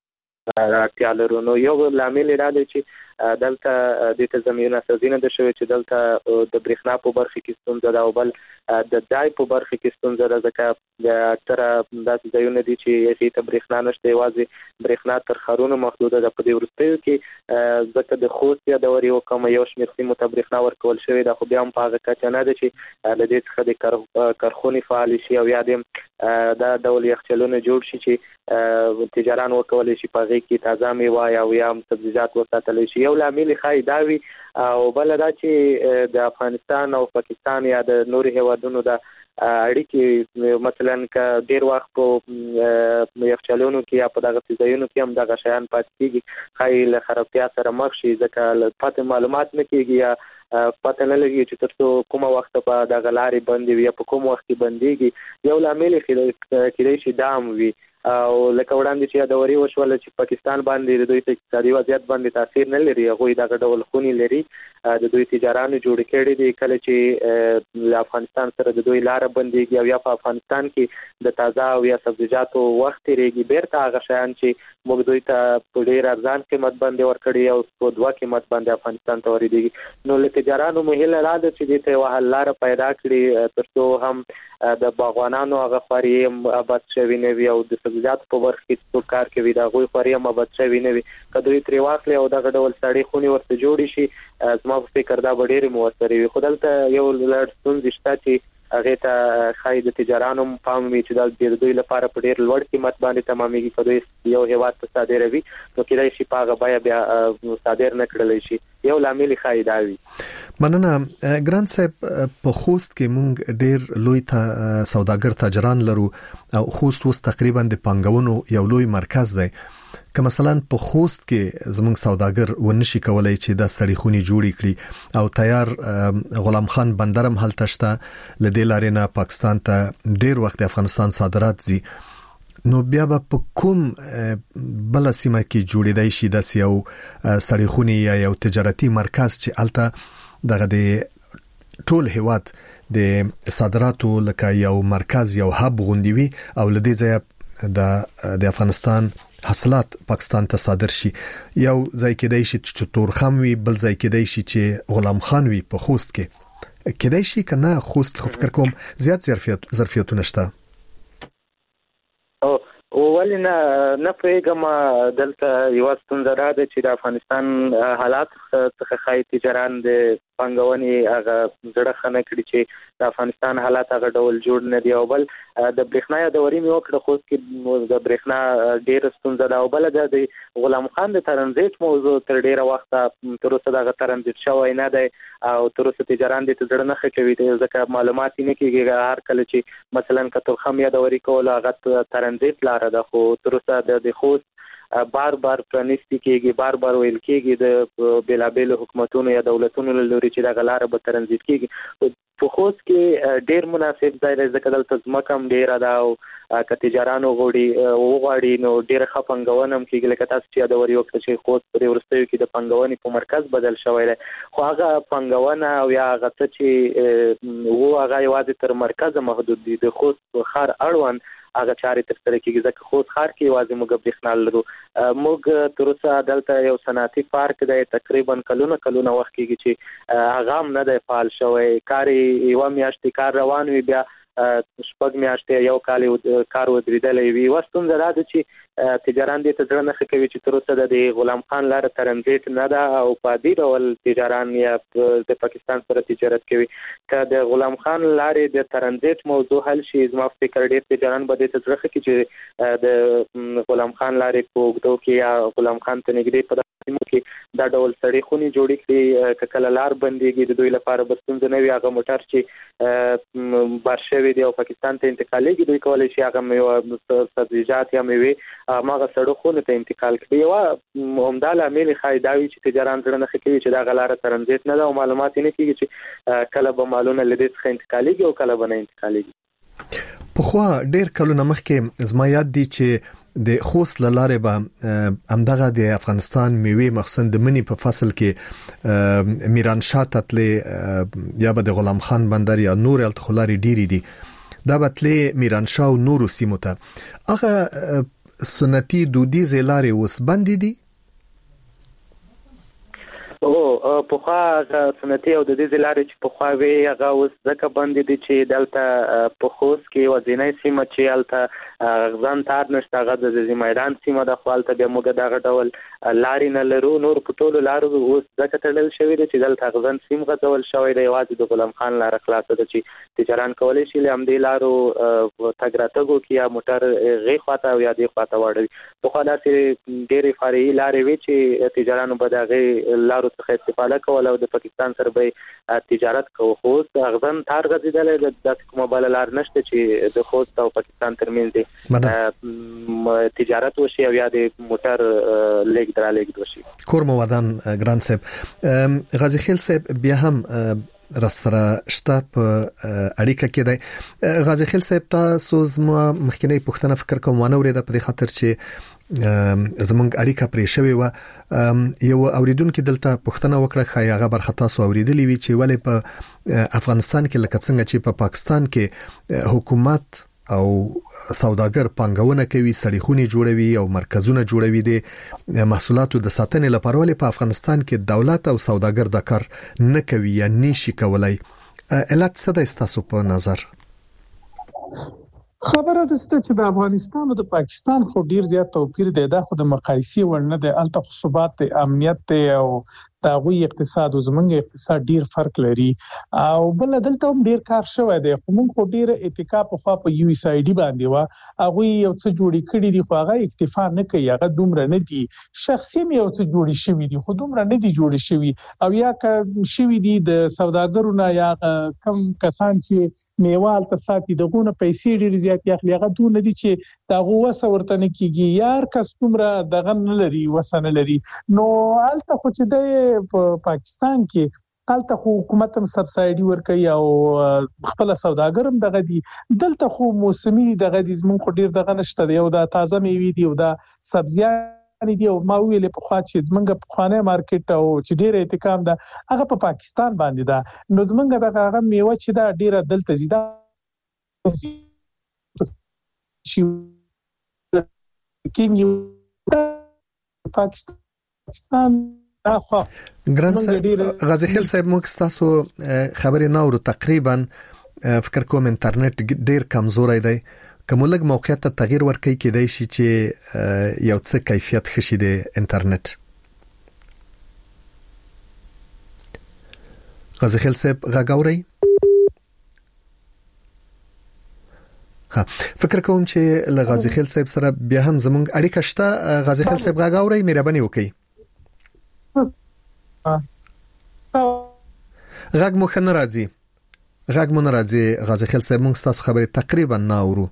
اړتیا لرو. نو یو لامل را دی چې دلته د تزمینه سازینه د شوی چې دلته د برېښنا په برخه کې ستونزه ده او بل د دای په برخه کې ستونزه ده ځکه تر داسې ځایونه دي چې هیڅ ته برېښنا نشته. یوازې برېښنا تر خارونو محدوده ده. په دې وروستیو کې ځکه د خوست یا د وری وکم یو شمېر سیمو ته برېښنا ورکول شوی ده خو بیا هم په هغه کچه نه ده چې د دې څخه د کارخونې فعال شي او یا د دا ډول یخچالونه جوړ شي چې تجاران ورکول شي په هغه کې تازه میوه او یا سبزیجات وساتل شي. یو لامل خای داوی او بل دا چې د افغانستان او پاکستان یا د نور هیوادونو د اړیکې مثلا ک ډیر وخت په یخچالونو کې یا په دغه ځایونو کې هم دغه شیان پاتې کیږي. خای له خرابتیا سره مخ شي ځکه پاتې معلومات نه کیږي یا پته نه لګي چې تاسو کومه وخت په دغه لارې باندې یا په کوم وخت باندېږي. یو لامل کېدای شي دام وي او لکه وړاندې چې دا وری وشول چې پاکستان باندې د دوی اقتصادي وضعیت باندې تاثیر نه لري. هغه دا ډول خوني لري د دوی تجارانو جوړ کړي دي. کله چې له افغانستان سره د دوی لار بنديږي او یا په افغانستان کې د تازه او یا سبزیجاتو وخت لري بیرته هغه شیان چې موږ دوی ته په ډیر ارزان قیمت باندې ورکړي او په دوه قیمت باندې افغانستان ته ورېږي. نو له تجارانو مهله لاده چې دې ته وهل لار پیدا کړي ترڅو هم د باغوانانو هغه خوري آباد شوی نه وي او د سبزیجاتو په برخه کې څو کار کوي دا غوي خوري هم آباد شوی نه وي. کله تری واخلې او دغه ډول سړی خوني ورته جوړی شي زما په فکر دا ډېر موثر وي. خدالته یو لړ ستونزې شته چې هغه ته خای د تجارانو پام وی چې د دوی لپاره په ډېر لوړ قیمت باندې تمامېږي. کله یو هیواد ته صادروي نو کله شي پاغه بیا بیا صادر نه کړل شي. یو لامل خای دا وي. مننه ګران صاحب. په خوست کې مونږ ډېر لوی ته سوداګر تاجران لرو او خوست وس تقریبا د پنګونو یو لوی مرکز دی. که مثلا په خوست کې زمونږ سوداګر ونشي کولای چې دا سړی خوني جوړی کړي او تیار غلام خان بندرم هلته شته لدې لارې نه پاکستان ته ډېر وخت افغانستان صادرات زی نو بیا په کوم بل سیمه کې جوړیدای شي د یو سړی خوني یا یو تجارتي مرکز چې الته دغه د ټول هیواد د صادراتو لکه یو مرکز یو هب غوندوي او لدې ځای د د افغانستان حاصلات پاکستان ته صادر شي. یو ځای کې دی چې تورخم وي بل ځای کې دی چې غلام خان وي. په خوست کې کېدای شي کنه خوست خو فکر کوم زیات ظرفیت ظرفیتونه شته. او ولې ولې نه نه پېګم دلته یو ستونزه ده چې د افغانستان حالات څخه خای تجاران د پنګونې هغه زړه خنه کړی چې د افغانستان حالات هغه ډول جوړ نه دی او بل د برېښنا یادوري مې وکړه خو کې د برېښنا ډېر ستونزه ده او بل د غلام خان د ترانزیت موضوع تر ډېره وخت تر اوسه دغه ترانزیت شوی نه دی او تر اوسه تجاران د زړه نه کوي ځکه معلومات نه کیږي هر کله چې مثلا کتل خم یادوري کول هغه ترانزیت لاره ده خو تر اوسه د خوست بار بار پرانیستی کېږي بار بار ویل کېږي د بلابل حکومتونو یا دولتونو لوري چې د غلاره به ترانزیت کېږي په خوست کې ډېر مناسب ځای دی ځکه دلته ځمکه هم ډېره ده او که تجارانو غوړي وغواړي نو ډېره ښه پنګونه هم کېږي لکه تاسو چې یادوري وکړه چې خوست په دې وروستیو کې د پنګونې په مرکز بدل شوی دی خو هغه پنګونه او یا هغه څه چې و هغه یوازې تر مرکزه محدود دي د خوست ښار اړوند هغه چارې تر سره کېږي ځکه خوست ښار کې یوازې موږ برېښنا لرو موږ تر اوسه دلته یو صنعتي پارک دی تقریبا کلونه کلونه وخت کېږي چې هغه هم نه دی فعال شوی کار یوه میاشتې کار روان وي بیا شپږ میاشتې یو کال کار ودرېدلی وي یوه ستونزه دا ده چې تجاران دې ته زړه نه کوي چې تر اوسه د غلام خان لاره ترانزیت نه ده او په دې ډول تجاران یا د پاکستان سره تجارت کوي که د غلام خان لارې د ترانزیت موضوع حل شي زما فکر ډېر تجاران به دې ته زړه کوي چې د غلام خان لارې په اوږدو کې یا غلام خان ته نږدې په سیمو کې دا ډول سړې خونې جوړې کړي که کله لار بندېږي د دوی لپاره به ستونزه نه وي هغه موټر چې بار شوي دي او پاکستان ته انتقالېږي دوی کولی شي هغه میوه سبزیجات یا میوې هماغه سړو خونو ته انتقال کړي یوه همدا لامل ښایي دا وي چې تجاران زړه نه ښه کوي چې دغه لاره ترانزیت نه ده او معلومات یې نه کېږي چې کله به مالونه له دې څخه انتقالېږي او کله به نه انتقالېږي پخوا ډېر کلونه مخکې زما یاد دی چې د خوست لاره به همدغه د افغانستان میوه مخصوصا د منی په فصل کې میران شاه تتلې یا به د غلام خان بندر یا نور التخلاري ډيري دي دا به تلې میران شاه او نور سیمو ته هغه سنتي دودیز لارې اوس بندې دي او په خوا سنتي او د دې لارې چې په خوا وی هغه اوس ځکه باندې دي چې دلته په خوست کې وځینې سیمه چې الته غزان تار نشته هغه د زی میدان سیمه د خپلته به موږ دغه ډول لارې نه لرو نور په ټولو لارو اوس ځکه تړل شوی دی چې دلته غزان سیم غځول شوی دی یوازې د غلام خان لار خلاصه ده چې تجاران کولی شي لهم دې لارو تګ راتګو کې یا موټر غي خواته او یا دې خواته وړي په خوا داسې ډېرې فرعي لارې وي چې تجارانو به دغه لارو څخه استفاده کوله او د پاکستان سره به تجارت کوو خو غزن تار غځېدلی د داسې کومه بله لار نشته چې د خوست او پاکستان ترمنځ تجارت وشي او یا د موټر لیږد رالېږد وشي کور مو ودان ګران صاحب غازي خیل صاحب بیا هم راسره شته په اړیکه کې دی غازي خیل صاحب تاسو زما مخکینی پوښتنه فکر کوم ونه اورېده په دې خاطر چې زمونږ اړیکه پرې شوې و یو اوریدونکو دلته پوښتنه وکړه خای هغه برخه تاسو اوریدلې وی چې ولې په افغانستان کې لکه څنګه چې په پاکستان کې حکومت او سوداګر پنګونه کوي سړيخونی جوړوي او مرکزونه جوړوي د محصولاتو د ساتنې لپاره ولې په افغانستان کې دولت او سوداګر د کار نه کوي یا نشي کولای علت څه ده تاسو په نظر خبره ده چې د افغانستان او د پاکستان خو ډیر زیات توپیر دی دا خو د مقایسې وړ نه دی الته ثبات امنیت او دا غوي اقتصاد او زمونږ اقتصاد ډیر فرق لري او بل دلته هم ډیر کار شوی دی خو موږ خو ډیر اتکا په خوا په یو اس آی ډي باندې وا هغه یو څه جوړی کړی دی خو هغه اکتفا نه کوي هغه دومره نه دي شخصي یو څه جوړی شوی دی خو دومره نه دي جوړی شوی او یا ک شوی دی د سوداګرو نه یا کم کسان چې میوال ته ساتي دغه پیسې ډیر زیات یخلی هغه دون دي چې دا غوسه ورته نه کیږي یار کس دومره دغه نه لري وسنه لري نو الته خو چې د په پاکستان کې الته حکومت هم سبسایډي ورکوي او خپل سوداګر هم دغه دي دلته خو موسمي دغه دي زموږ خو ډیر دغه نشته دی او دا تازه میوه دي او دا سبزیان دي او ما ویل په خوا چې زمونږ په خانه مارکیټ او چې ډیر احتکام ده هغه په پاکستان باندې ده نو زمونږ دغه هغه میوه چې دا ډیره دلته زیاده شي کینګ پاکستان ګران صاحب غازي خیل صاحب موږ تاسو خبرې ناوړو تقریبا فکر کوم انټرنیټ ډیر کمزوري دی کوملګ موقعیت ته تغییر ورکړي کېدای شي چې یو څه کیفیت خشي د انټرنیټ. غازی خیل صاحب غاګوري ها فکر کوم چې ل غازی خیل صاحب سره بیا هم زمونږ اړیکه شته. غازی خیل صاحب غاګوري مهرباني وکړئ. غاګ مو خن راځي غاګ مو راځي غازی خیل صاحب موږ تاسو خبره تقریبا ناورو.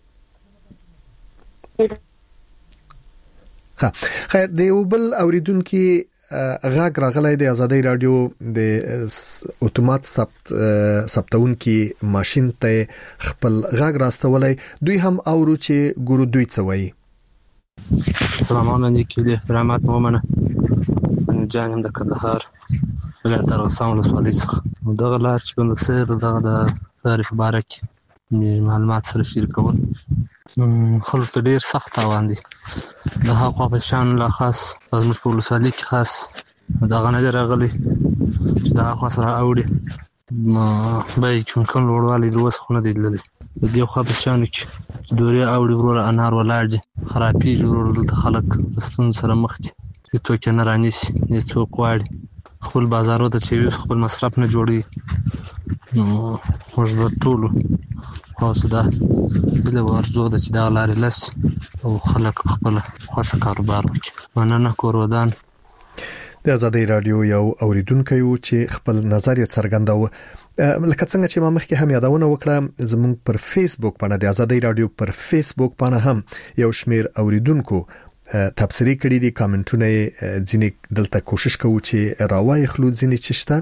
ها خیر دی وبل اوریدونکو غاګ راغلی د ازادي رادیو د اتومات ثبت ثبتونکو ماشين ته خپل غاګ راستولای. دوی هم اورو چې ګورو دوی څه وایي. سلام علیکم د احترامات مومنه جانم د کندهار ولایت ارغسان ولسوالۍ څخه دغه لار چې بند سره دغه د تاریخ بارک معلومات سره شریکول خلک ته ډیر سخت تاوان دي. د هغه په شان لا خاص زموږ په ولسوالۍ کې خاص دغه نه راغلي چې دا خاص را اوړي ما به کوم لوړوالي د وسخونه دي لري. د دې خو په شان کې دوري اوړي ورور انار ولاړ دي خرابي جوړول د خلک سپون سره مخ دي. څوک نه رانیسي نه څوک واړي خپل بازارو ته چې خپل مصرف نه جوړي. نو موږ ټولو خاصه ده بل ورزو د چې دا لارې لس او خلک خپل خوښه کاروبار وکړي. مننه کورودان. د ازادي رادیو یو اوریدونکو چې خپل نظر یې څرګنداوه. لکه څنګه چې ما مخکې هم یادونه وکړه زموږ پر فیسبوک باندې د ازادي رادیو پر فیسبوک باندې هم یو شمیر اوریدونکو تبصری کړي دي کامنټونه ځینې دلته کوشش کوو چې راوای خلود ځینې چشته.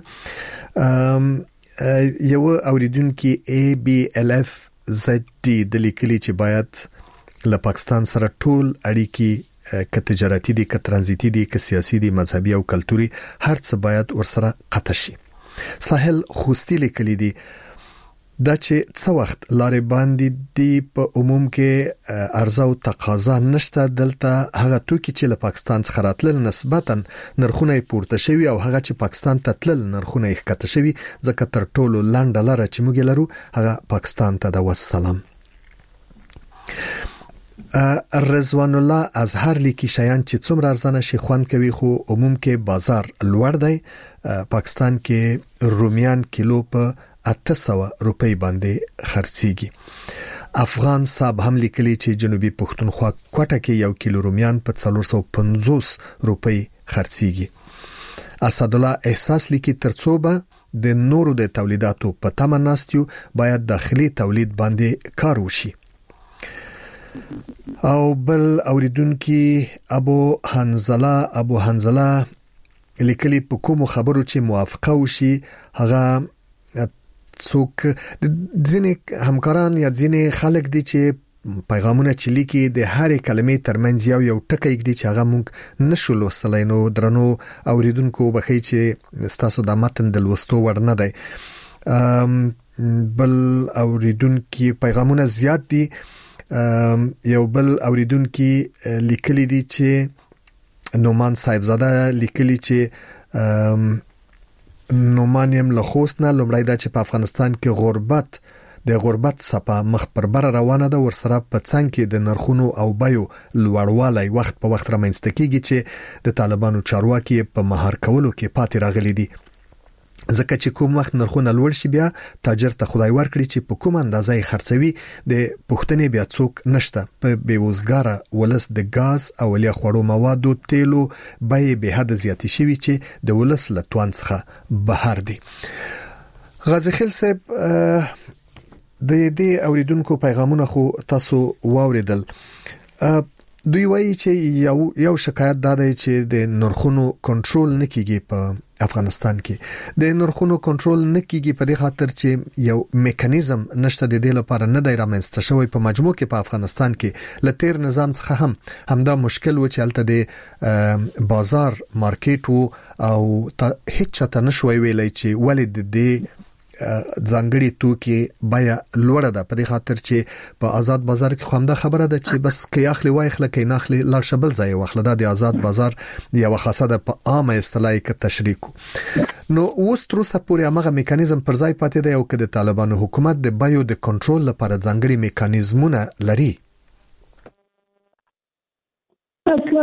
یو اوریدونکو ای بی ال اف زد ډي د لیکلي چې باید له پاکستان سره ټول اړیکې ک تجارتي دي ک ترانزیتي دي ک سیاسي دي مذهبي او کلتوري هر څه باید ورسره قطع شي. ساحل خوستی لیکلي دي دا چې څو وخت لارې باندې دی په عموم کې عرضه او تقاضا نشته. دلته هغه توکي چې له پاکستان څخه راتلل نسبتا نرخونه پورته شوي او هغه چې پاکستان ته تلل نرخونه یې ښکته شوي ځکه تر ټولو لاندې لاره چې موږ لرو هغه پاکستان ته د وسلام. رضوان الله ازهر لیکي شیان چې څومره ارزانه شي خوان کوي خو عموم کې بازار لوړ دی. پاکستان کې رومیان کیلو په اته سوه روپۍ باندې خرڅيږي. افغان صاحب هم لیکلي چې جنوبي پښتونخوا کوټه کې یو کیلو رومیان په څلور سوه پنځوس روپۍ خرڅيږي. اسد الله احساس لیکي ترڅوبه د نورو د تولیداتو په تمه ناستیو باید داخلي تولید باندې کار وشي. او بل اوریدونکو ابو حنزله ابو حنزله لیکلي په کوم خبرو چې موافقه وشي هغه څوک ځینې همکاران یا ځینې خلک دي چې پیغامونه چې لیکي د هرې کلمې ترمنځ یو یو ټکی دی چې هغه موږ نشو لوستلای. نو درنو اوریدونکو بخښئ چې تاسو د متن د لوستو ور نه دی. بل اوریدونکو پیغامونه زیات دي. یو بل اوریدونکو لیکلي دي چې نومان صاحبزاده لیکلي چې نومانیم له خوستنه لومړی دا چې په افغانستان کې غربت د غربت صفه مخ پر بر روانه ده ورسره په څنګ کې د نرخونو او بیو لوړوالی وخت په وخت رامنځته کیږي چې د طالبانو چارواکي په مهار کولو کې پاتې راغلي دي. ځکه چې کوم وخت نرخونه لوړ شي بیا تاجر ته خدای ورکړي چې په کوم اندازې خرڅوي د پښتنې بیا څوک نشته. په بیوزګاره ولس د غاز او ولیا خوړو موادو تیلو بیې به حد زیاتې شوي چې د ولس له توان څخه بهر دي. غازی خیل صاحب د دې اوریدونکو پیغامونه خو تاسو واوریدل. دوی وایي چې یو یو شکایت دا دی چې د نرخونو کنټرول نکېږي په افغانستان کې. د نرخونو کنټرول نکېږي په دې خاطر چې یو میکانیزم نشته د دې لپاره نه دی رامنځته شوی. په مجموع کې په افغانستان کې لتیر نظام څخه هم همدا مشکل و چې الته د بازار مارکیټ او هیڅ چاته نشوي ویلای چې ولې د دې ځانګړي توکي بیا لوړه ده. په دې خاطر چې په آزاد بازار کې خو همدا خبره ده چې بس کې اخلي وای خلک کې ناخلي لار شبل ځای واخله. د آزاد بازار یو خاصه ده په عامه اصطلاح کې تشریح کو. نو اوس تر اوسه پورې هغه میکانیزم پر ځای پاتې دی او که د طالبانو حکومت د بایو د کنټرول لپاره ځانګړي میکانیزمونه لري؟ اصلا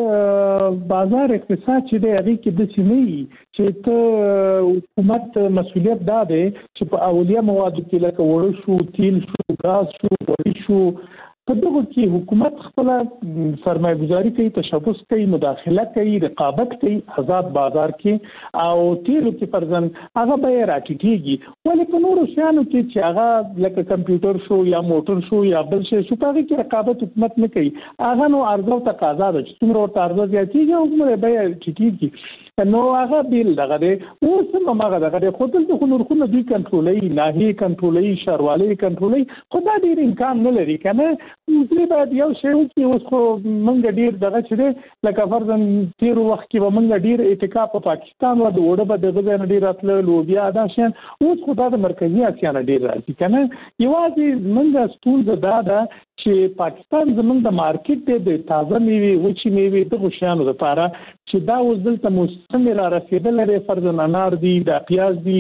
د بازار اقتصاد چې د هغه کې د سیمې چې ته حکومت مسؤلیت دا دی چې په اولیه موادو کې لکه وړو شو، تیل شو، غاز شو، وړي شو، په دغه کې حکومت خپل سرمایه گذاري کوي، تشبث کوي، مداخله کوي، رقابت کوي آزاد بازار کې او تیلو کې فرضاً هغه به راټیټيږي، ولې په نورو شیانو کې چې هغه لکه کمپیوټر شو یا موټر شو یا بل شی شو په کې رقابت حکومت نه کوي، هغه نو عرضه او تقاضا ده چې څومره ورته عرضه زیاتېږي او څومره به ټیټېږي، نو هغه بیل دغه دی اوس هم هغه دغه دی خو دلته خو نرخونه دوی کنټرولوي، ناحیې کنټرولوي، ښاروالۍ کنټرولوي، خو دا ډېر امکان نه لري که نه دوی باید یو شی وکړي. اوس خو موږ ډېر دغه چې دی لکه فرضاً تېرو وخت کې به موږ ډېر اتکا په پاکستان و د اوړه به دغه ځای نه ډېر راتله، لوبیا دا شیان، اوس خو دا د مرکزي اسیا نه ډېر راځي که نه. یوازې موږ ستونزه دا ده چې پاکستان زموږ د مارکیټ دی د تازه میوې، وچې میوې، دغو شیانو لپاره چې دا اوس دلته موسم را رسېدلی دی، فرضاً انار دي، دا پیاز دي،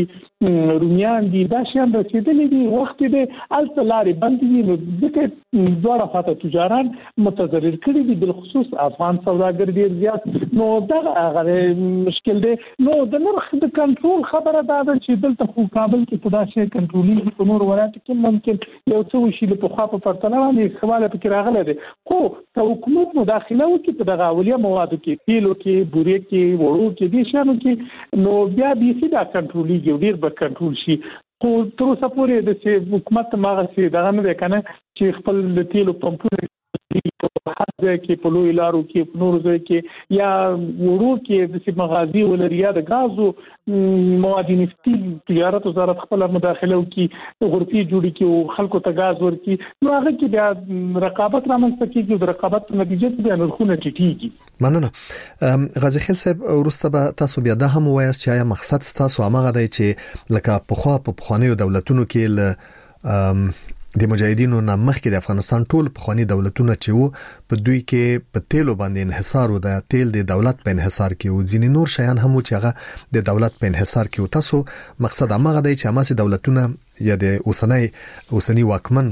رومیان دي، دا شیان رسېدلي دي، وخت دی هلته لارې بندې دي، نو ځکه دواړه خواته تجاران متضرر کړي دي، بالخصوص افغان سوداګر ډېر زیات، نو دغه هغه مشکل دی. نو د نرخ د کنټرول خبره دا ده چې دلته خو کابل کې په دا شی کنټرولېږي، په نورو ولایتو کې ممکن یو څه وشي د پخوا په پرتله باندې سواله پکې راغلی دی، خو که حکومت مداخله وکړي په دغه اولیه موادو کې، تیلو کې، بورې کې، وړو کې، دې شیانو کې، نو بیا بیخي دا کنټرولېږي او ډېر به کنټرول شي. خو تر اوسه پورې د چې حکومت هماغسې دغه نه دی که نه چې خپل د تیلو پمپونه په هر ځای کې په لویو لارو کې، په نورو ځای کې یا وړو کې داسې مغازي ولري یا د ګازو مواد نفتي تجارت وزارت خپله مداخله وکړي، غرفې جوړې کړي او خلکو ته ګاز ورکړي، نو هغه کې بیا رقابت رامنځته کېږي او د رقابت په نتیجه کې بیا نرخونه ټیټېږي. مننه. غازي خیل صاحب، وروسته به تاسو بیا دا هم ووایاست چې آیا مقصد ستاسو هماغه دی چې لکه پخوا په پخوانیو دولتونو کې له د مجاهدینو نه مخکې د افغانستان ټول پخوانی دولتونه چې وو په دوی کې په تیلو باندې انحصار و، د تیل د دولت په انحصار کې و، ځینې نور شیان هم چې هغه د دولت په انحصار کې و. تاسو مقصد هماغه دی چې هماسې دولتونه یا د اوسنۍ اوسنی واکمن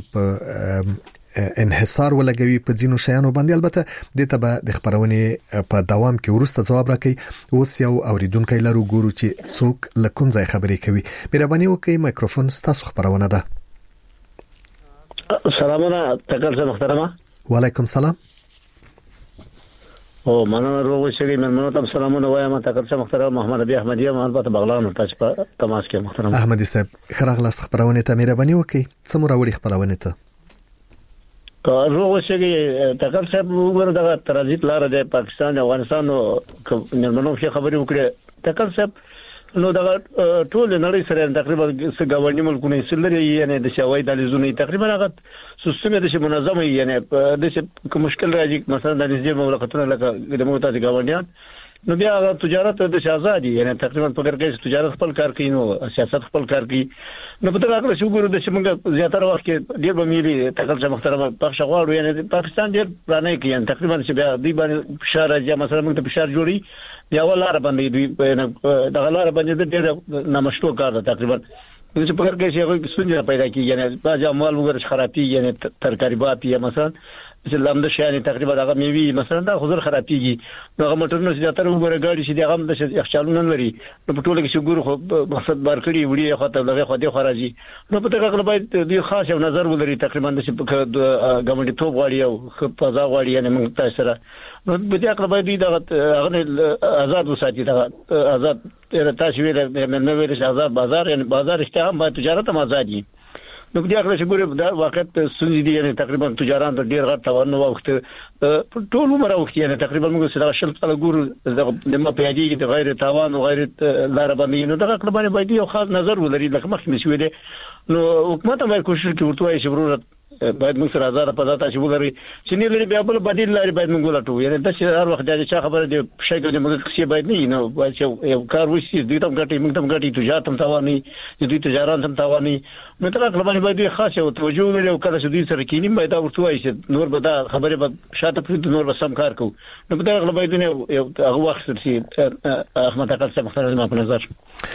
په انحصار ولګوي په ځینو شیانو باندې. البته د ته به د خبرونې په دوام کې ورسته ځواب راکړي. اوس یو اوریدونکو لرو ګورو چې څوک له کوم ځای خبرې کوي. مهرباني وکړئ میکروفون ستاسو خبرونه ده. سلامونه تکل صاحب محترمه. وعلیکم سلام. او مننه روغ شګي مننه تم سلامونه وایم تکل صاحب محترم محمد ابي احمدي البته بغلان تاسو په تماس کې محترم احمدي صاحب خراغلاس خبرونه ته مهرباني وکړئ. څومره وړي خبرونه ته روغ شګي تکل صاحب وګوره دا ترانزیت لار د پاکستان افغانستان نو نرمنو شي خبري وکړه تکل صاحب. نو دا ټول نړۍ سره تقریبا څنګه ملکونه سره یعنی د شوای د لزونی تقریبا هغه سیستم د منظمه یعنی د کوم مشکل راځي مثلا د نږدې مملکتونو لکه د موته د گاونډیان نو بیا تجارت د شاهزادي یعنی تقریبا په ګرځي تجارت خپل کار کوي نو سیاست خپل کار کوي نو په دغه اړه شو ګورو د شمګه زیاتره وخت کې ډیر به ملي تکل چې محترمه پښه غواړو یعنی پاکستان ډیر پرانه کوي یعنی تقریبا چې بیا دی باندې فشار راځي مثلا موږ ته فشار جوړي یا ولاره باندې دوی دغه لار باندې ډېر نامشروع کار ده تقریبا چې په هر کې شي څنګه پیدا کیږي یعنی باج اموال وګړي خرابي یعنی ترکاریبات یا مثلا چې لامده شي تقریبا دغه میوي مثلا دا حضور خرابيږي نو هغه موټرونه چې تر وګړي ګاډي شي دغه د اخشالونه لري نو په ټوله کې شګور خو مقصد بار کړی وړي خاطر دغه خو دې خراجي نو په دغه باید دوی خاص نظر ولري تقریبا د ګاونډي توپ غواړي او فضا غواړي یعنی موږ تاسو سره نو په دې اړه باید دا هغه آزاد وساتي دا آزاد تاسو ویل نو ویل آزاد بازار یعنی بازار اشتهام باید تجارت هم آزادي نو بیا خلک ګوري دا واقعیت سنجي دي یعنی تقریبا تجاران د ډیر غټ توان وخت ټول عمر وخت یعنی تقریبا موږ سره شل کال ګورو د ما پیاجي د غیر توان او غیر لار باندې نو دا خپل باندې باید یو خاص نظر ولري لکه مخکې مشوي دي نو حکومت هم کوشش کوي ورته شي ضرورت باید موږ سره آزاد په ذات شي ولري چې نه لري بیا بل بدیل لري باید موږ ولټو یعنی د هر وخت د چا خبره دی شي د موږ څه باید نه نو باید یو کار وشي دوی تم غټي موږ تم غټي تجارت هم تواني دوی تجارت هم تواني نو تر خپل باندې باید خاصه او توجه ولري او کله چې دوی سره کینی باید ورته وایي نور به دا خبره به شاته پرې نور به سم کار کوو نو په دغه باید نه یو هغه وخت چې احمد اقل څه مختلف ما په نظر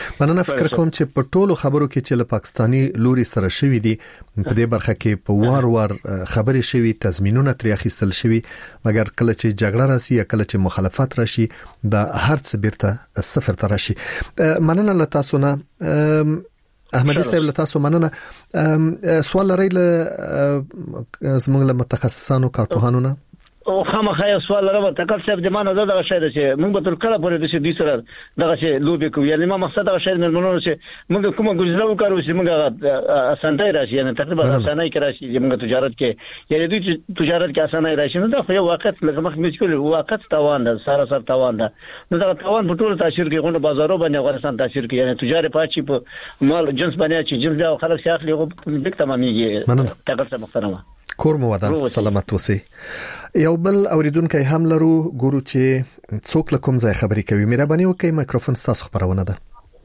مننه. فکر کوم چې په ټولو خبرو کې چې له پاکستاني لوري سره شوې دي په دې برخه کې په وار وار خبرې شوي، تضمینونه ترې اخیستل شوي، مګر کله چې جګړه راشي یا کله چې مخالفت راشي دا هر څه بیرته صفر ته راشي. مننه له تاسو نه احمدي صاحب، له تاسو مننه. سوال لرئ له زموږ له متخصصانو کارپوهانو نه؟ او خامخا یو سوال لرم تکل صاحب د مانه دغه شی ده چې موږ به تر کله پورې د دې سره دغه شی لوبي کوو. یعنی ما مقصد دغه شی نه منو چې موږ کومه ګزاره وکړو چې موږ اسانتای راشي، یعنی تقریبا اسانای کې راشي چې موږ تجارت کې یعنی دوی تجارت کې اسانای راشي. نو دا خو یو وخت لکه مخ مې کول وخت تاوان ده، سره سره تاوان ده. نو دا تاوان په ټول تاثیر کې غونډه بازارو باندې افغانستان تاثیر کوي، یعنی تجارت پاتې په مال جنس باندې چې جنس دا خلک شي اخلي غو په تمامي تکل صاحب محترمه کور مو ودان سلامت اوسئ. یو بل اوریدونکو هم لرو، ګورو چې څوک له کوم ځای خبرې کوي. مهرباني وکړئ میکروفون تاسو خبرونه ده.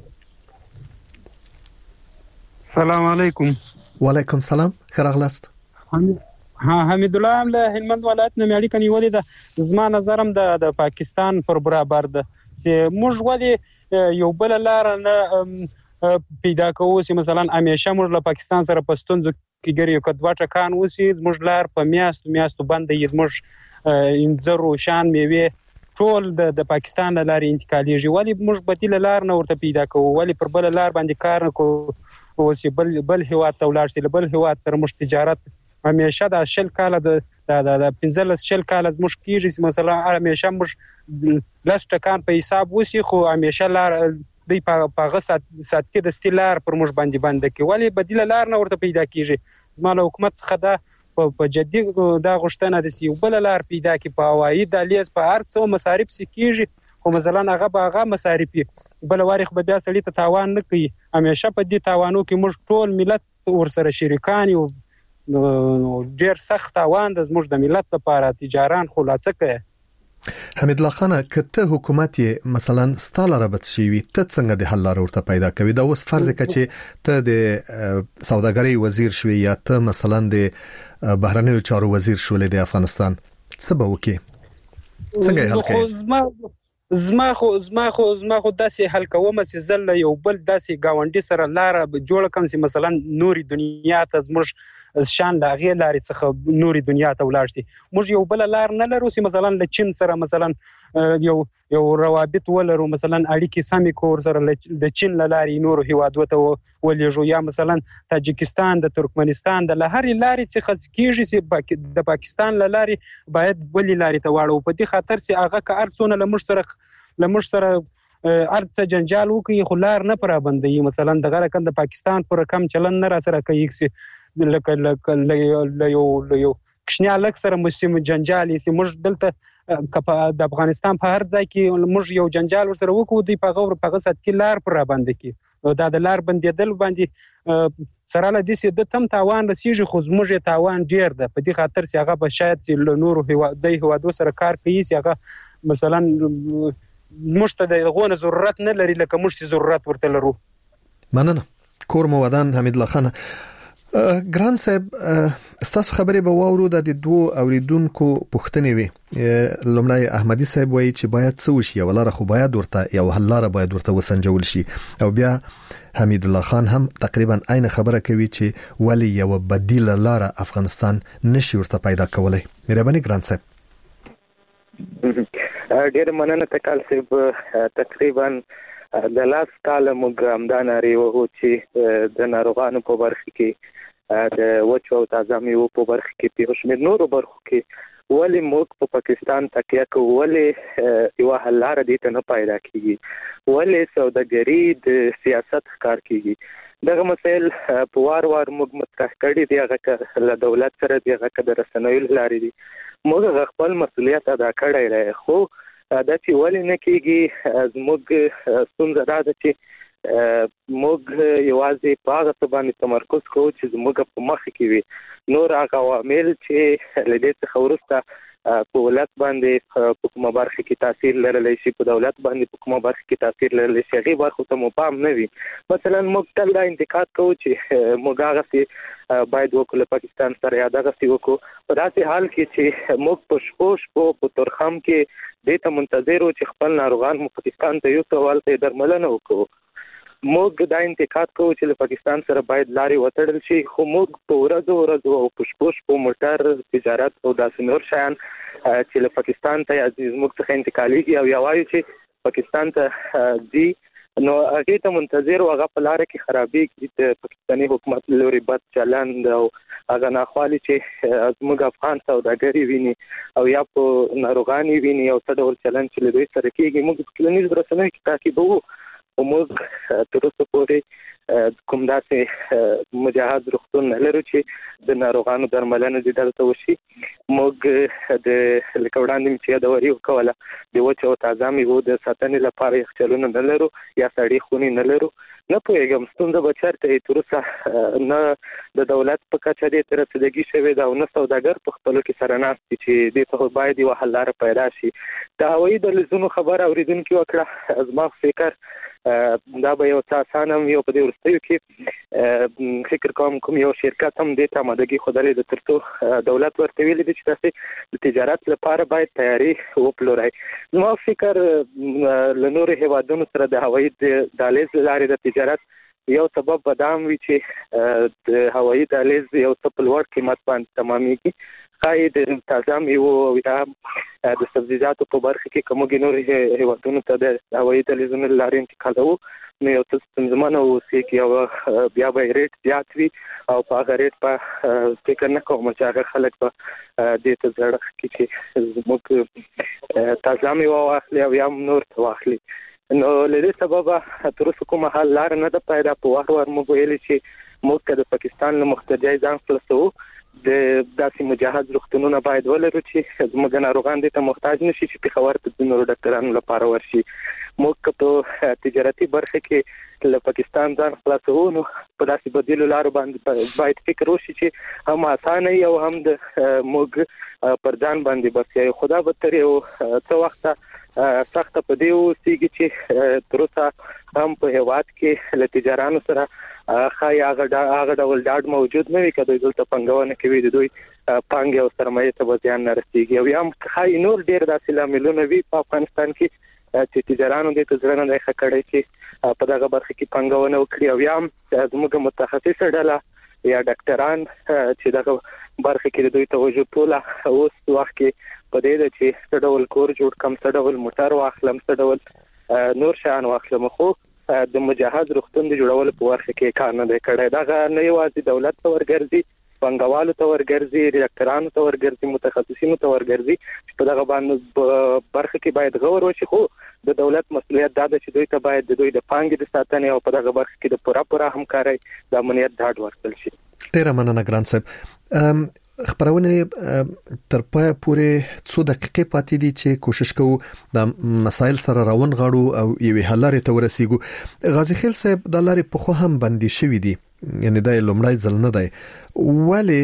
سلام علیکم. وعلیکم سلام، خراغلاست. ها حمید الله هم له هلمند ولایت نه مېړی کني ولې ده. زما نظرم د د پاکستان پر برابر ده چې موږ ولې یو بل لار نه پیدا کوو چې مثلا همیشه موږ له پاکستان سره پښتون کې ګری یو کډوا ټکان وسی زموږ لار په میاستو میاستو باندې زموږ انځرو شان میوه ټول د د پاکستان لارې انتقالیږي. ولی موږ بدیل لار نه ورته پیدا کوو، ولی پر بل لار باندې کار نه کوو او چې بل بل هیواد ته ولاړ شي. بل هیواد سره موږ تجارت همیشه د شل کاله د د پنځلس شل کاله موږ کیږي مثلا همیشه موږ لاس ټکان په حساب وسی خو همیشه لار دی په غسات سات کې د استلار پر موږ باندې باندې کې ولی بدیل لار نه ورته پیدا کیږي. زموږ حکومت څخه دا په جدي دا غوښتنه د سی بل لار پیدا کی په هوایي دهلیز په هر څو مصارف سکیږي خو مثلا هغه باغه مصارف بل وارخ به بیا سړی ته تاوان نه کوي. همیشه په دې تاوانو کې موږ ټول ملت ورسره شریکان یو، ډیر سخت تاوان د زموږ د ملت لپاره تجاران خلاصه کوي. حمید الله خان، کته حکومت مثلا ستاله رابط شي ته څنګه د حل لار ورته پیدا کوي؟ دا اوس فرض کړه چې ته د سوداګرۍ وزیر شوی یا ته مثلا د بهرنیو چارو وزیر شولې د افغانستان، څه به وکړي؟ څنګه حل کوي؟ زما خو زما خو زما خو داسې حل کوم چې زل یو بل داسې گاونډي سره لار جوړ کم چې مثلا نوري دنیا ته زموږ شان د غیر لارې څخه نوري دنیا ته ولاړ شي. موږ یو بل لار نه لرو چې مثلا له چین سره مثلا یو یو روابط ولرو، مثلا اړیکې سمې کور سره د چین لارې نور هیوادو ته ولېږو، یا مثلا تاجکستان د ترکمنستان د لهر لارې څخه کیږي چې د پاکستان لارې باید بل لارې ته واړو. په دې خاطر چې هغه که ارڅونه لمر سره لمر سره ارڅ جنجال وکي خو لار نه پر باندې مثلا دغه رقم د پاکستان پر کم چلن نه را سره کوي چې لکه لکه یو یو کښنیا لک سره مسیم جنجال یې موږ دلته د افغانستان په هر ځای کې موږ یو جنجال سره وکړو دی په غوړ په غسات کې لار پر باندې کې دا د لار بندیدل باندې سره له دې د تم تاوان رسیږي خو موږ تاوان ډیر ده. په دې خاطر چې هغه به شاید چې نور هیواد هیوادو سره کار کوي چې هغه مثلا موږ ته د غوونه ضرورت نه لري لکه موږ چې ضرورت ورته لرو. مننه. کور مو ودان حمید الله خان. ګران صاحب، ستاسو خبرې به واورو د دوه اوریدونکو پوښتنې وي. لومړی احمدي صاحب وایي چې باید څه وشي، یو لاره خو باید ورته یو حل لاره باید ورته وسنجول شي، او بیا حمید الله خان هم تقریبا عین خبره کوي چې ولی یو بدیل لاره افغانستان نشي ورته پیدا کولای. مهرباني ګران صاحب. ډیر مننه تکال صاحب. تقریبا د لاس کال موږ همدان لرو چې د ناروغانو په برخه کې د وچو او تازه میوو په برخه کې په شمیر نورو برخو کې ولی موږ په پاکستان تکیه کوو، ولی یو حل لاره دې ته نه پیدا کیږي، ولی سوداګري د سیاست ښکار کیږي. دغه مسایل په وار وار موږ مطرح کړي دي، هغه له دولت سره دي، هغه د رسنیو لارې دي. موږ خپل مسؤلیت ادا کړی دی، خو دا چې ولی نه کیږي زموږ ستونزه دا ده چې موږ یوازې په هغه څه باندې تمرکز کوو چې زموږ په مخ کې وي. نور هغه عوامل چې له دې څخه وروسته په ولایت باندې په کومه برخه کې تاثیر لرلی شي، په دولت باندې په کومه برخه کې تاثیر لرلی شي، هغې برخو ته مو پام نه وي. مثلا موږ تل دا انتقاد کوو چې موږ هغسې باید وکړو له پاکستان سره یا دغسې وکړو، په داسې حال کې چې موږ په شپو شپو په تورخم کې دې ته منتظر وو چې خپل ناروغان مو پاکستان ته یوسو، هلته یې درملنه وکړو. موږ دا انتقاد کوو چې له پاکستان سره باید لارې وتړل شي، خو موږ په ورځو ورځو او په شپو شپو موټر تجارت او داسې نور شیان چې له پاکستان ته زموږ څخه انتقالېږي او یا وایو چې پاکستان ته ځي، نو هغه ته منتظر او هغه په لار کې خرابېږي د پاکستاني حکومت لوري بد چلند او هغه ناخوالي چې زموږ افغان سوداګري ویني او یا په ناروغاني ویني او څه ډول چلند چې له دوی سره کېږي. موږ په ټولنیزو رسنیو کې تعقیبوو او موږ تر اوسه پورې کوم داسې مجهز روغتون نه لرو چې د ناروغانو درملنه دې دلته وشي. موږ د لکه وړاندې مې چې یادوري وکوله د وچ او تازه میوو د ساتنې لپاره یخچالونه نه لرو یا سړې خونې نه لرو. نه پوهېږم ستونزه به چېرته تر اوسه نه د دولت په کچه دې ته رسیدګي شوې ده او نه سوداګر په خپلو کې سره ناست دي چې دې ته باید یوه حل لاره پیدا شي. د هوایي دهلیزونو خبره اورېدونکي وکړه، زما فکر دا به یو څه اسانه وي او په دې وروستیو کې فکر کوم کوم یو شرکت هم دې ته آمادګي ښودلې ده تر څو دولت ورته ویلي دي چې تاسې د تجارت لپاره باید تیاري وپلورئ. زما فکر له نورو هیوادونو سره د هوایي دهلیز له لارې د تجارت یو سبب به دا هم وي چې د هوایي دهلیز یو څه په لوړ قیمت باندې تمامېږي. ښایي د تازه میوو او یا د سبزیجاتو په برخه کې که موږ نورو هیوادونو ته د هوایي دهلیزونو له لارې انتقالوو نو یو څه ستونزمنه واوسېږي او بیا به ریټ زیات وي او په هغه ریټ به فکر نه کوم چې هغه خلک به دې ته زړښت کړي چې زموږ تازه میوه واخلي او یا نور څه واخلي. نو له دې سببه تر اوسه کومه حل لاره نه ده پیدا. په وار وار موږ ویلي چې موږ که د پاکستان له محتجای ځان خلاصوو د داسې مجهز روغتونونه باید ولرو چې زموږ ناروغان دې ته محتاج نشي چې پېښور ته د نورو ډاکټرانو لپاره ورشي. موږ که په تجارتي برخه کې له پاکستان ځان خلاصوو نو په داسې بدیلو لارو باندې باید فکر وشي چې هم اسانه وي او هم د موږ پر ځان باندې بسیا. خدا به تر یو څه وخته سخته په دې اوسېږي چې تر اوسه هم په هېواد کې له تجارانو سره ښایي هغه ډول ډاډ موجود نه وي که دوی دلته پانګونه کوي د دوی پانګې او سرمایې ته به زیان نه رسېږي. او یا هم ښایي نور ډېر داسې لاملونه وي په افغانستان کې چې تجارانو دې ته زړه نه دی ښه کړی چې په دغه برخه کې پانګونه وکړي او یا هم زموږ متخصصه ډله یا ډاکټران چې دغه برخه کې د دوی توجه ټوله اوس وخت کې په دې ده چې څه ډول کور جوړ کړم، څه ډول موټر واخلم، څه ډول نور شیان واخلم، خو د مجهز روغتون د جوړولو په برخه کې کار نه دی کړی. دغه نه یوازې دولت ته ورګرځي، پانګوالو ته ورګرځي، ډاکټرانو ته ورګرځي، متخصصینو ته ورګرځي چې په دغه باندې برخه کې باید غور وشي. خو د دولت مسؤلیت دا ده چې دوی ته باید د دوی د پانګې د ساتنې او په دغه برخه کې د پوره پوره همکارۍ د امنیت ډاډ ورکړل شي. ډیره مننه ګران صاحب. خبرونه تر پای پورې څو دقیقې پاتې دي چې کوشش کوو د مسایل سره راون غاړو او یوې حل لارې ته ورسیږو. غازی خیل صاحب د لارې په خو هم بندي شوې دي، یعنی دا لومړی ځل نه دی. ولی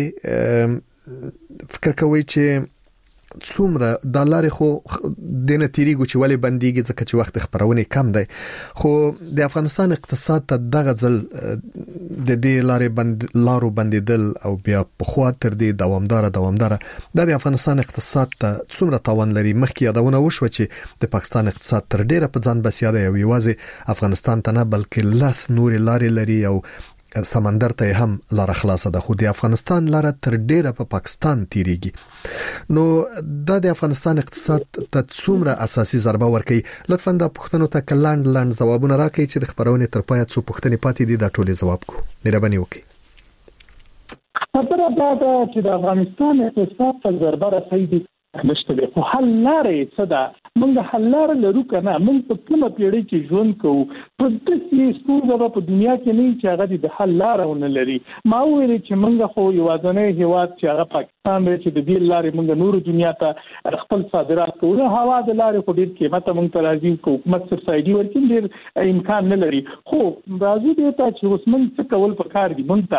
فکر کوي چې څومره د لارې خو د نتیریګو چې ولی بنديږي ځکه چې وخت خبرونه کم دی، خو د افغانستان اقتصاد ته دغه ځل د دې لارې بند لارو بندیدل او بیا په خوا تر دې دوامدار دوامدار د افغانستان اقتصاد ته څومره تاوان لري. مخکې یادونه وشو چې د پاکستان اقتصاد تر ډیره په ځان بسیا دی او یوازې افغانستان ته نه بلکې لاس نور لارې لري او سمندر ته هم لار خلاصه ده، خو د افغانستان لار تر ډیره په پاکستان تیریږي. نو د افغانستان اقتصاد ته څومره اساسي ضربه ورکوي؟ لطفا د پښتنو ته کلاند لاند ځوابونه راکړئ چې د خبرونه تر پای څو پښتنې پاتې دي دا ټولې جواب کو. مهرباني وکړئ. خبره دا ده چې د افغانستان اقتصاد ته ضربه رسېږي نشته دی، خو حل لارې څه ده؟ موږ حل لاره لرو که نه؟ موږ په کومه پیړۍ کې ژوند کوو؟ په داسې ستونزه به په دنیا کې نه وي چې هغه د حل لاره ونه لري. ما وویل چې موږ خو یوازینی هېواد چې هغه پاکستان دی چې د دې لارې موږ نورو دنیا ته خپل صادرات کوو. هوا د لارې خو ډېر قیمته موږ ته راځي، حکومت سبسایډي ورکوي ډېر امکان نه لري. خو راځو دې ته چې اوس موږ څه کول پکار دي؟ موږ ته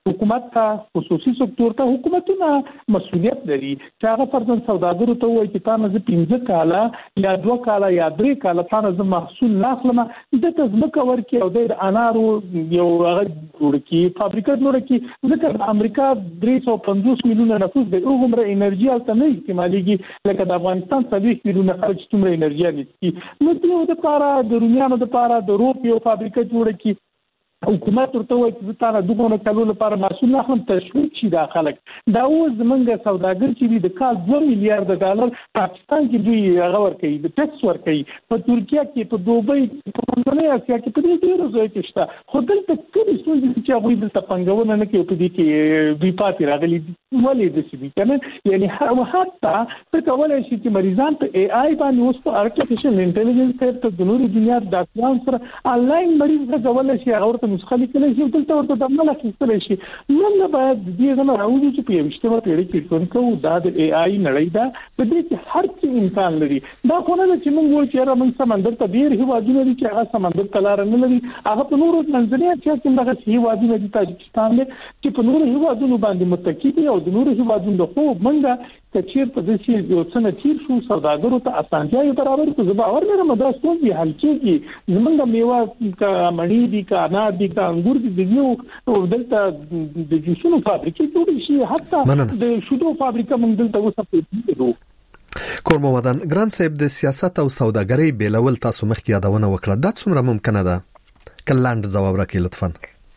حکومت ته خصوصي سکتور ته حکومتونه مسؤلیت لري چې هغه فرضاً سوداګرو ته وایي چې تاسو نه پنځه کاله یا دوه کاله یا درې کاله تاسو محصول لاخلم د تزمکه ورکی او د انارو یو هغه جوړ کی فابریکه جوړ کی ځکه امریکا درې سوه پنځوس میلیونه نفوس د عمر انرژي او نه استعماليږي لکه د افغانستان څلوېښت میلیونه خلک څومره انرژي لري نو دوی د لپاره د رومیانو د لپاره د روپ یو فابریکه جوړ کی حکومت ورته وایي چې تاسو دغه کلو لپاره مسؤل نه هم تشویق شي د خلک دا اوس زمونږ سوداګر چې د کال دوه میلیارډ ډالر پاکستان کې دوی هغه ورکوي د ټیکس ورکوي په ترکیه کې په دوبۍ په منځنۍ اسیا کې په دې ډیرو ځایو کې شته خو دلته ټول څه چې هغه دلته پنګونه نه کوي په دې کې دوی پاتې راغلي ولې د سی کنه یعنی هغه حتی څه کولای شي چې مریضان ته ای آی باندې اوس په ارتفیشل انټيليجنس ته د نورو دنیا د ډاکټرانو سره انلاین مریض غوړل شي هغه نسخه لیکل شي دلته ورته د عمل اخیستل شي نن باید دې نه راوځي چې په یوشتمه پیړۍ کې څنګه دا د ای آی نړۍ دا په دې کې هر څه امکان لري دا خو نه چې موږ وایو چې را موږ سمندر ته ډیر هیوادونه دي چې هغه سمندر ته لار نه لري هغه په نورو منځنۍ اسیا کې دغه هیوادونه دي تاجکستان دي چې په نورو هیوادونو باندې متکی دي او د نورو هیوادونو د خو منګه کچیر په دې یو څه نه تیر شو سوداګرو ته اسانتیاوې برابر کړو زما اور نه مده ستونزې حل کیږي زمونږ میوه کا مڼې دي کا انار دي کا انګور دي د یو دلته د جوسونو فابریکې جوړې شي حتی د شودو فابریکه موږ دلته وسپېږو کورمو ودان ګران صاحب د سیاست او سوداګرۍ بیلول تاسو مخکې یادونه وکړه دا څومره ممکنه ده کلاند جواب راکړئ لطفا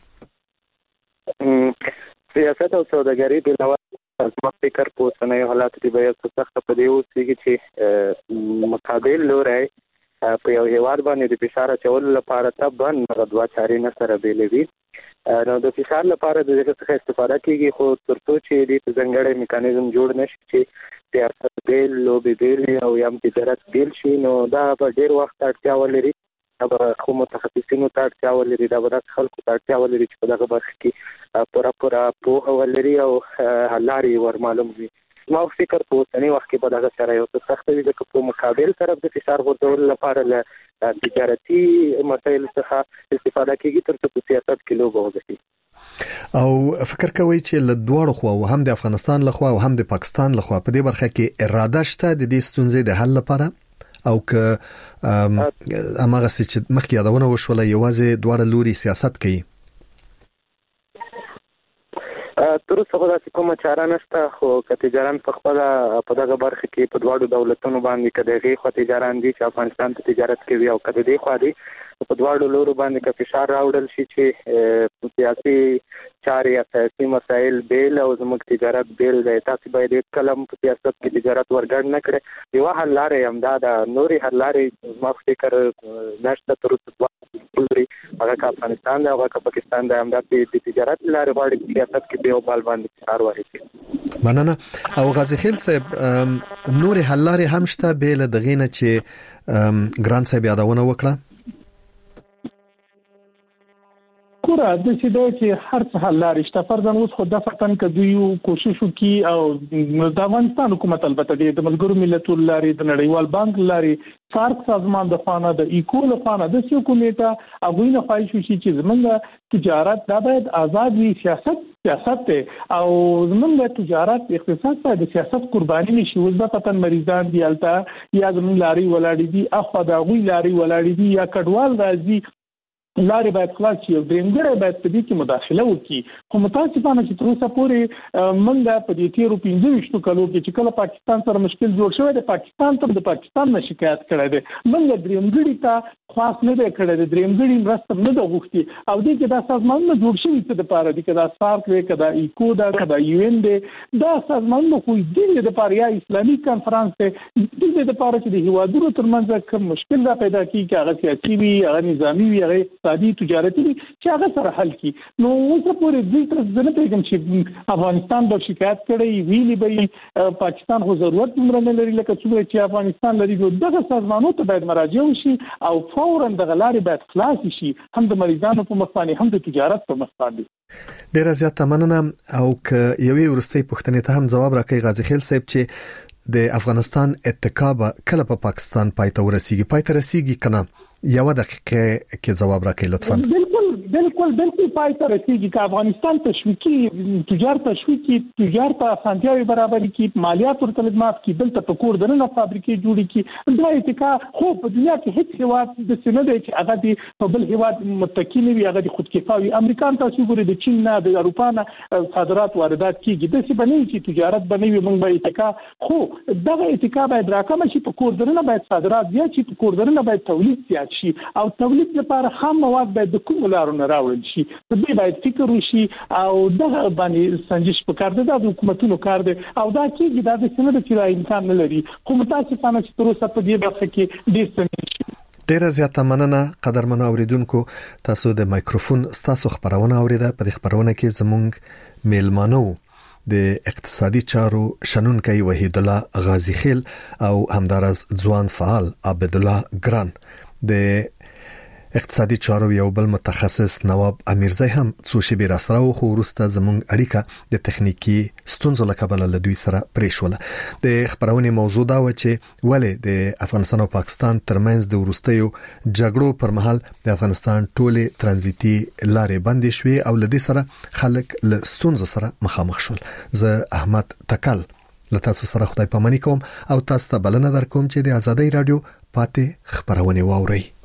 سیاست او سوداګرۍ بیلول زما فکر په اوسنیو حالاتو کې به یو څه سخته په دې اوسېږي چې مقابل لوری په یو هیواد باندې د فشار اچولو لپاره طبعا هغه دوه چارې نه سره بېلوي نو د فشار لپاره د دغه څخه استفاده کیږي خو تر څو چې د ځانګړي میکانیزم جوړ نشي چې سیاست بیل لوبې بیل او یم تجارت بیل شي نو دا به ډېر وخت اړتیا ولري دا خو متخصصینو ته اړتیا ولري دا به د خلکو ته اړتیا ولري چې په دغه برخه کې پوره پوره پوهه ولري او لارې ور معلوم وي ما فکر په اوسني وخت کې به دغه سره یو څه سخته وي ځکه په مقابل طرف د فشار غورځولو لپاره له تجارتي مسایلو څخه استفاده کیږي تر څو په سیاست کې لوبه وګټي او فکر کوي چې له دوړو خو هم د افغانستان لخوا او هم د پاکستان لخوا په دې برخه کې اراده شته د دې ستونزې د حل لپاره او که امغه چې مخکې یادونه وشوله یوازې دواړه لوري سیاست کوي تر څو خو داسې کومه چاره نشته خو که تجاران په خپله په دغه برخه کې په دواړو دولتونو باندې که د هغې خوا تجاران دي چې افغانستان ته تجارت کوي او که د دې خوا دي په دواړو لورو باندې که فشار راوړل شي چې سیاسي چارې یا سیاسي مسایل بیل او زموږ تجارت بیل دی تاسو باید هېڅکله هم په سیاست کې تجارت ورګډ نه کړئ یوه حل لاره یې همدا ده نورې حل لارې زما فکر نشته تر اوسه دوه هغه که افغانستان دی هغه که پاکستان دی همدا د تجارت لارې غواړي په سیاست کې په یو بال باندې فشار واچوي مننه او غازي خیل صاحب نورې حل لارې هم شته بیل دغې نه چې ګران صاحب یادونه وکړه کورا د څه د چې هر څه حل لري چې فرضاً اوس خو د فتن کدیو کوشش وکي او د افغانستان حکومت البته د ملګرو ملتونو لاري د نړیوال بانک لاري سارک سازمان د خانه د ایکو له خانه د سیو کمیټه هغه نه خواهش وشي چې زمونږ تجارت دا باید آزاد وي سیاست سیاست ته او زمونږ تجارت اقتصاد ته د سیاست قرباني نشي اوس د فتن مریضان دی الته یا زمونږ لاري ولاړ دي اخو دا غوي لاري ولاړ دي یا کډوال راځي لارې باید خلاص شي او درېمګړی باید په دې کې مداخله وکړي خو متاسفانه چې تر اوسه پورې موږ په دې تېرو پنځه ویشتو کلو کې چې کله پاکستان سره مشکل جوړ شوی دی پاکستان ته د پاکستان نه شکایت کړی دی موږ درېمګړي ته خاص نه دی کړی دی درېمګړي مرسته نه ده غوښتې او دې کې دا سازمانونه جوړ شوي څه دپاره دي که دا سارک دی که دا ایکو ده که دا یو این دی دا سازمانونه خو دې دپاره یا اسلامي کنفرانس دی دې دپاره چې د هیوادونو تر منځ کوم مشکل را پیدا کېږي که هغه سیاسي وي هغه نظامي وي هغه اقتصادي تجارتي چې هغه سره حل کی نو اوس پورې دلته زه نه پیغام چې افغانستان به شکایت کړي ویلي به پاکستان خو ضرورت عمر نه لري لکه څومره چې افغانستان لري دغه سازمانونو ته باید مراجعه وشي او فورا دغه لارې باید خلاص شي هم د مریضانو په مخ باندې هم د تجارت په مخ باندې ډیره زیاته مننه او که یوې ورستۍ پوښتنې ته هم جواب راکړي غازي خیل صاحب چې د افغانستان اتکا کله په پاکستان پای ته ورسیږي پای ته رسیږي کنه یو دقیقه کې جواب راکړئ لطفا. بالکل بالکل بالکل پای ته رسیدي چې افغانستان تشویقي تجار تشویقي تجار ته اسانتیاوي برابرۍ کې مالیات ورته لګمات کې دلته په کور درنه فابریکې جوړې کې دا اتکا خو په دنیا کې هیڅ هیواد د سینې دی چې هغه دی په بل هیواد متکی نه وي هغه د خودکفاوي امریکا تاسو ګورئ د چین نه د اروپا نه صادرات واردات کیږي د څه بنوي چې تجارت بنوي موږ به اتکا خو دغه اتکا باید راکمه شي په کور درنه باید صادرات زیات شي په کور درنه باید تولید زیات شي او تولید لپاره خام مواد باید د کوم لارو راوړل شي په دې باید فکر وشي او دغه باندې سنجش پکار دی د حکومتونو کار دی او دا کېږي دا د سند چې امکان نه لري خو متاسفانه چې تر اوسه په دې برخه کې ډېر څه ډیره زیاته مننه قدرمنو اوریدونکو تاسو د مایکروفون ستاسو خبرونه اوریده په دې خبرونه کې زموږ میلمانو د اقتصادي چارو شنونکي وحید الله غازی خیل او همدارس ځوان فعال عبد الله ګران د اقتصادي چارو یو بل متخصص نواب امیرزی هم څو شی را سره خو ورسته زموږ اړیکه د تخنیکی ستونزو لکبل له دوی سره پریښوله. د خبرونې موضوع دا و چې ولې د افغانستان او پاکستان ترمنځ د ورستیو جګړو پر مهال د افغانستان ټوله ترانزیتي لارې بندې شوې او له دې سره خلک له ستونزو سره مخامخ شول. زه احمد تکل له تاسو سره خدای پاماني کوم او تاسو ته بلنه درکوم چې د ازادۍ رادیو پاتې خبرونه واورئ.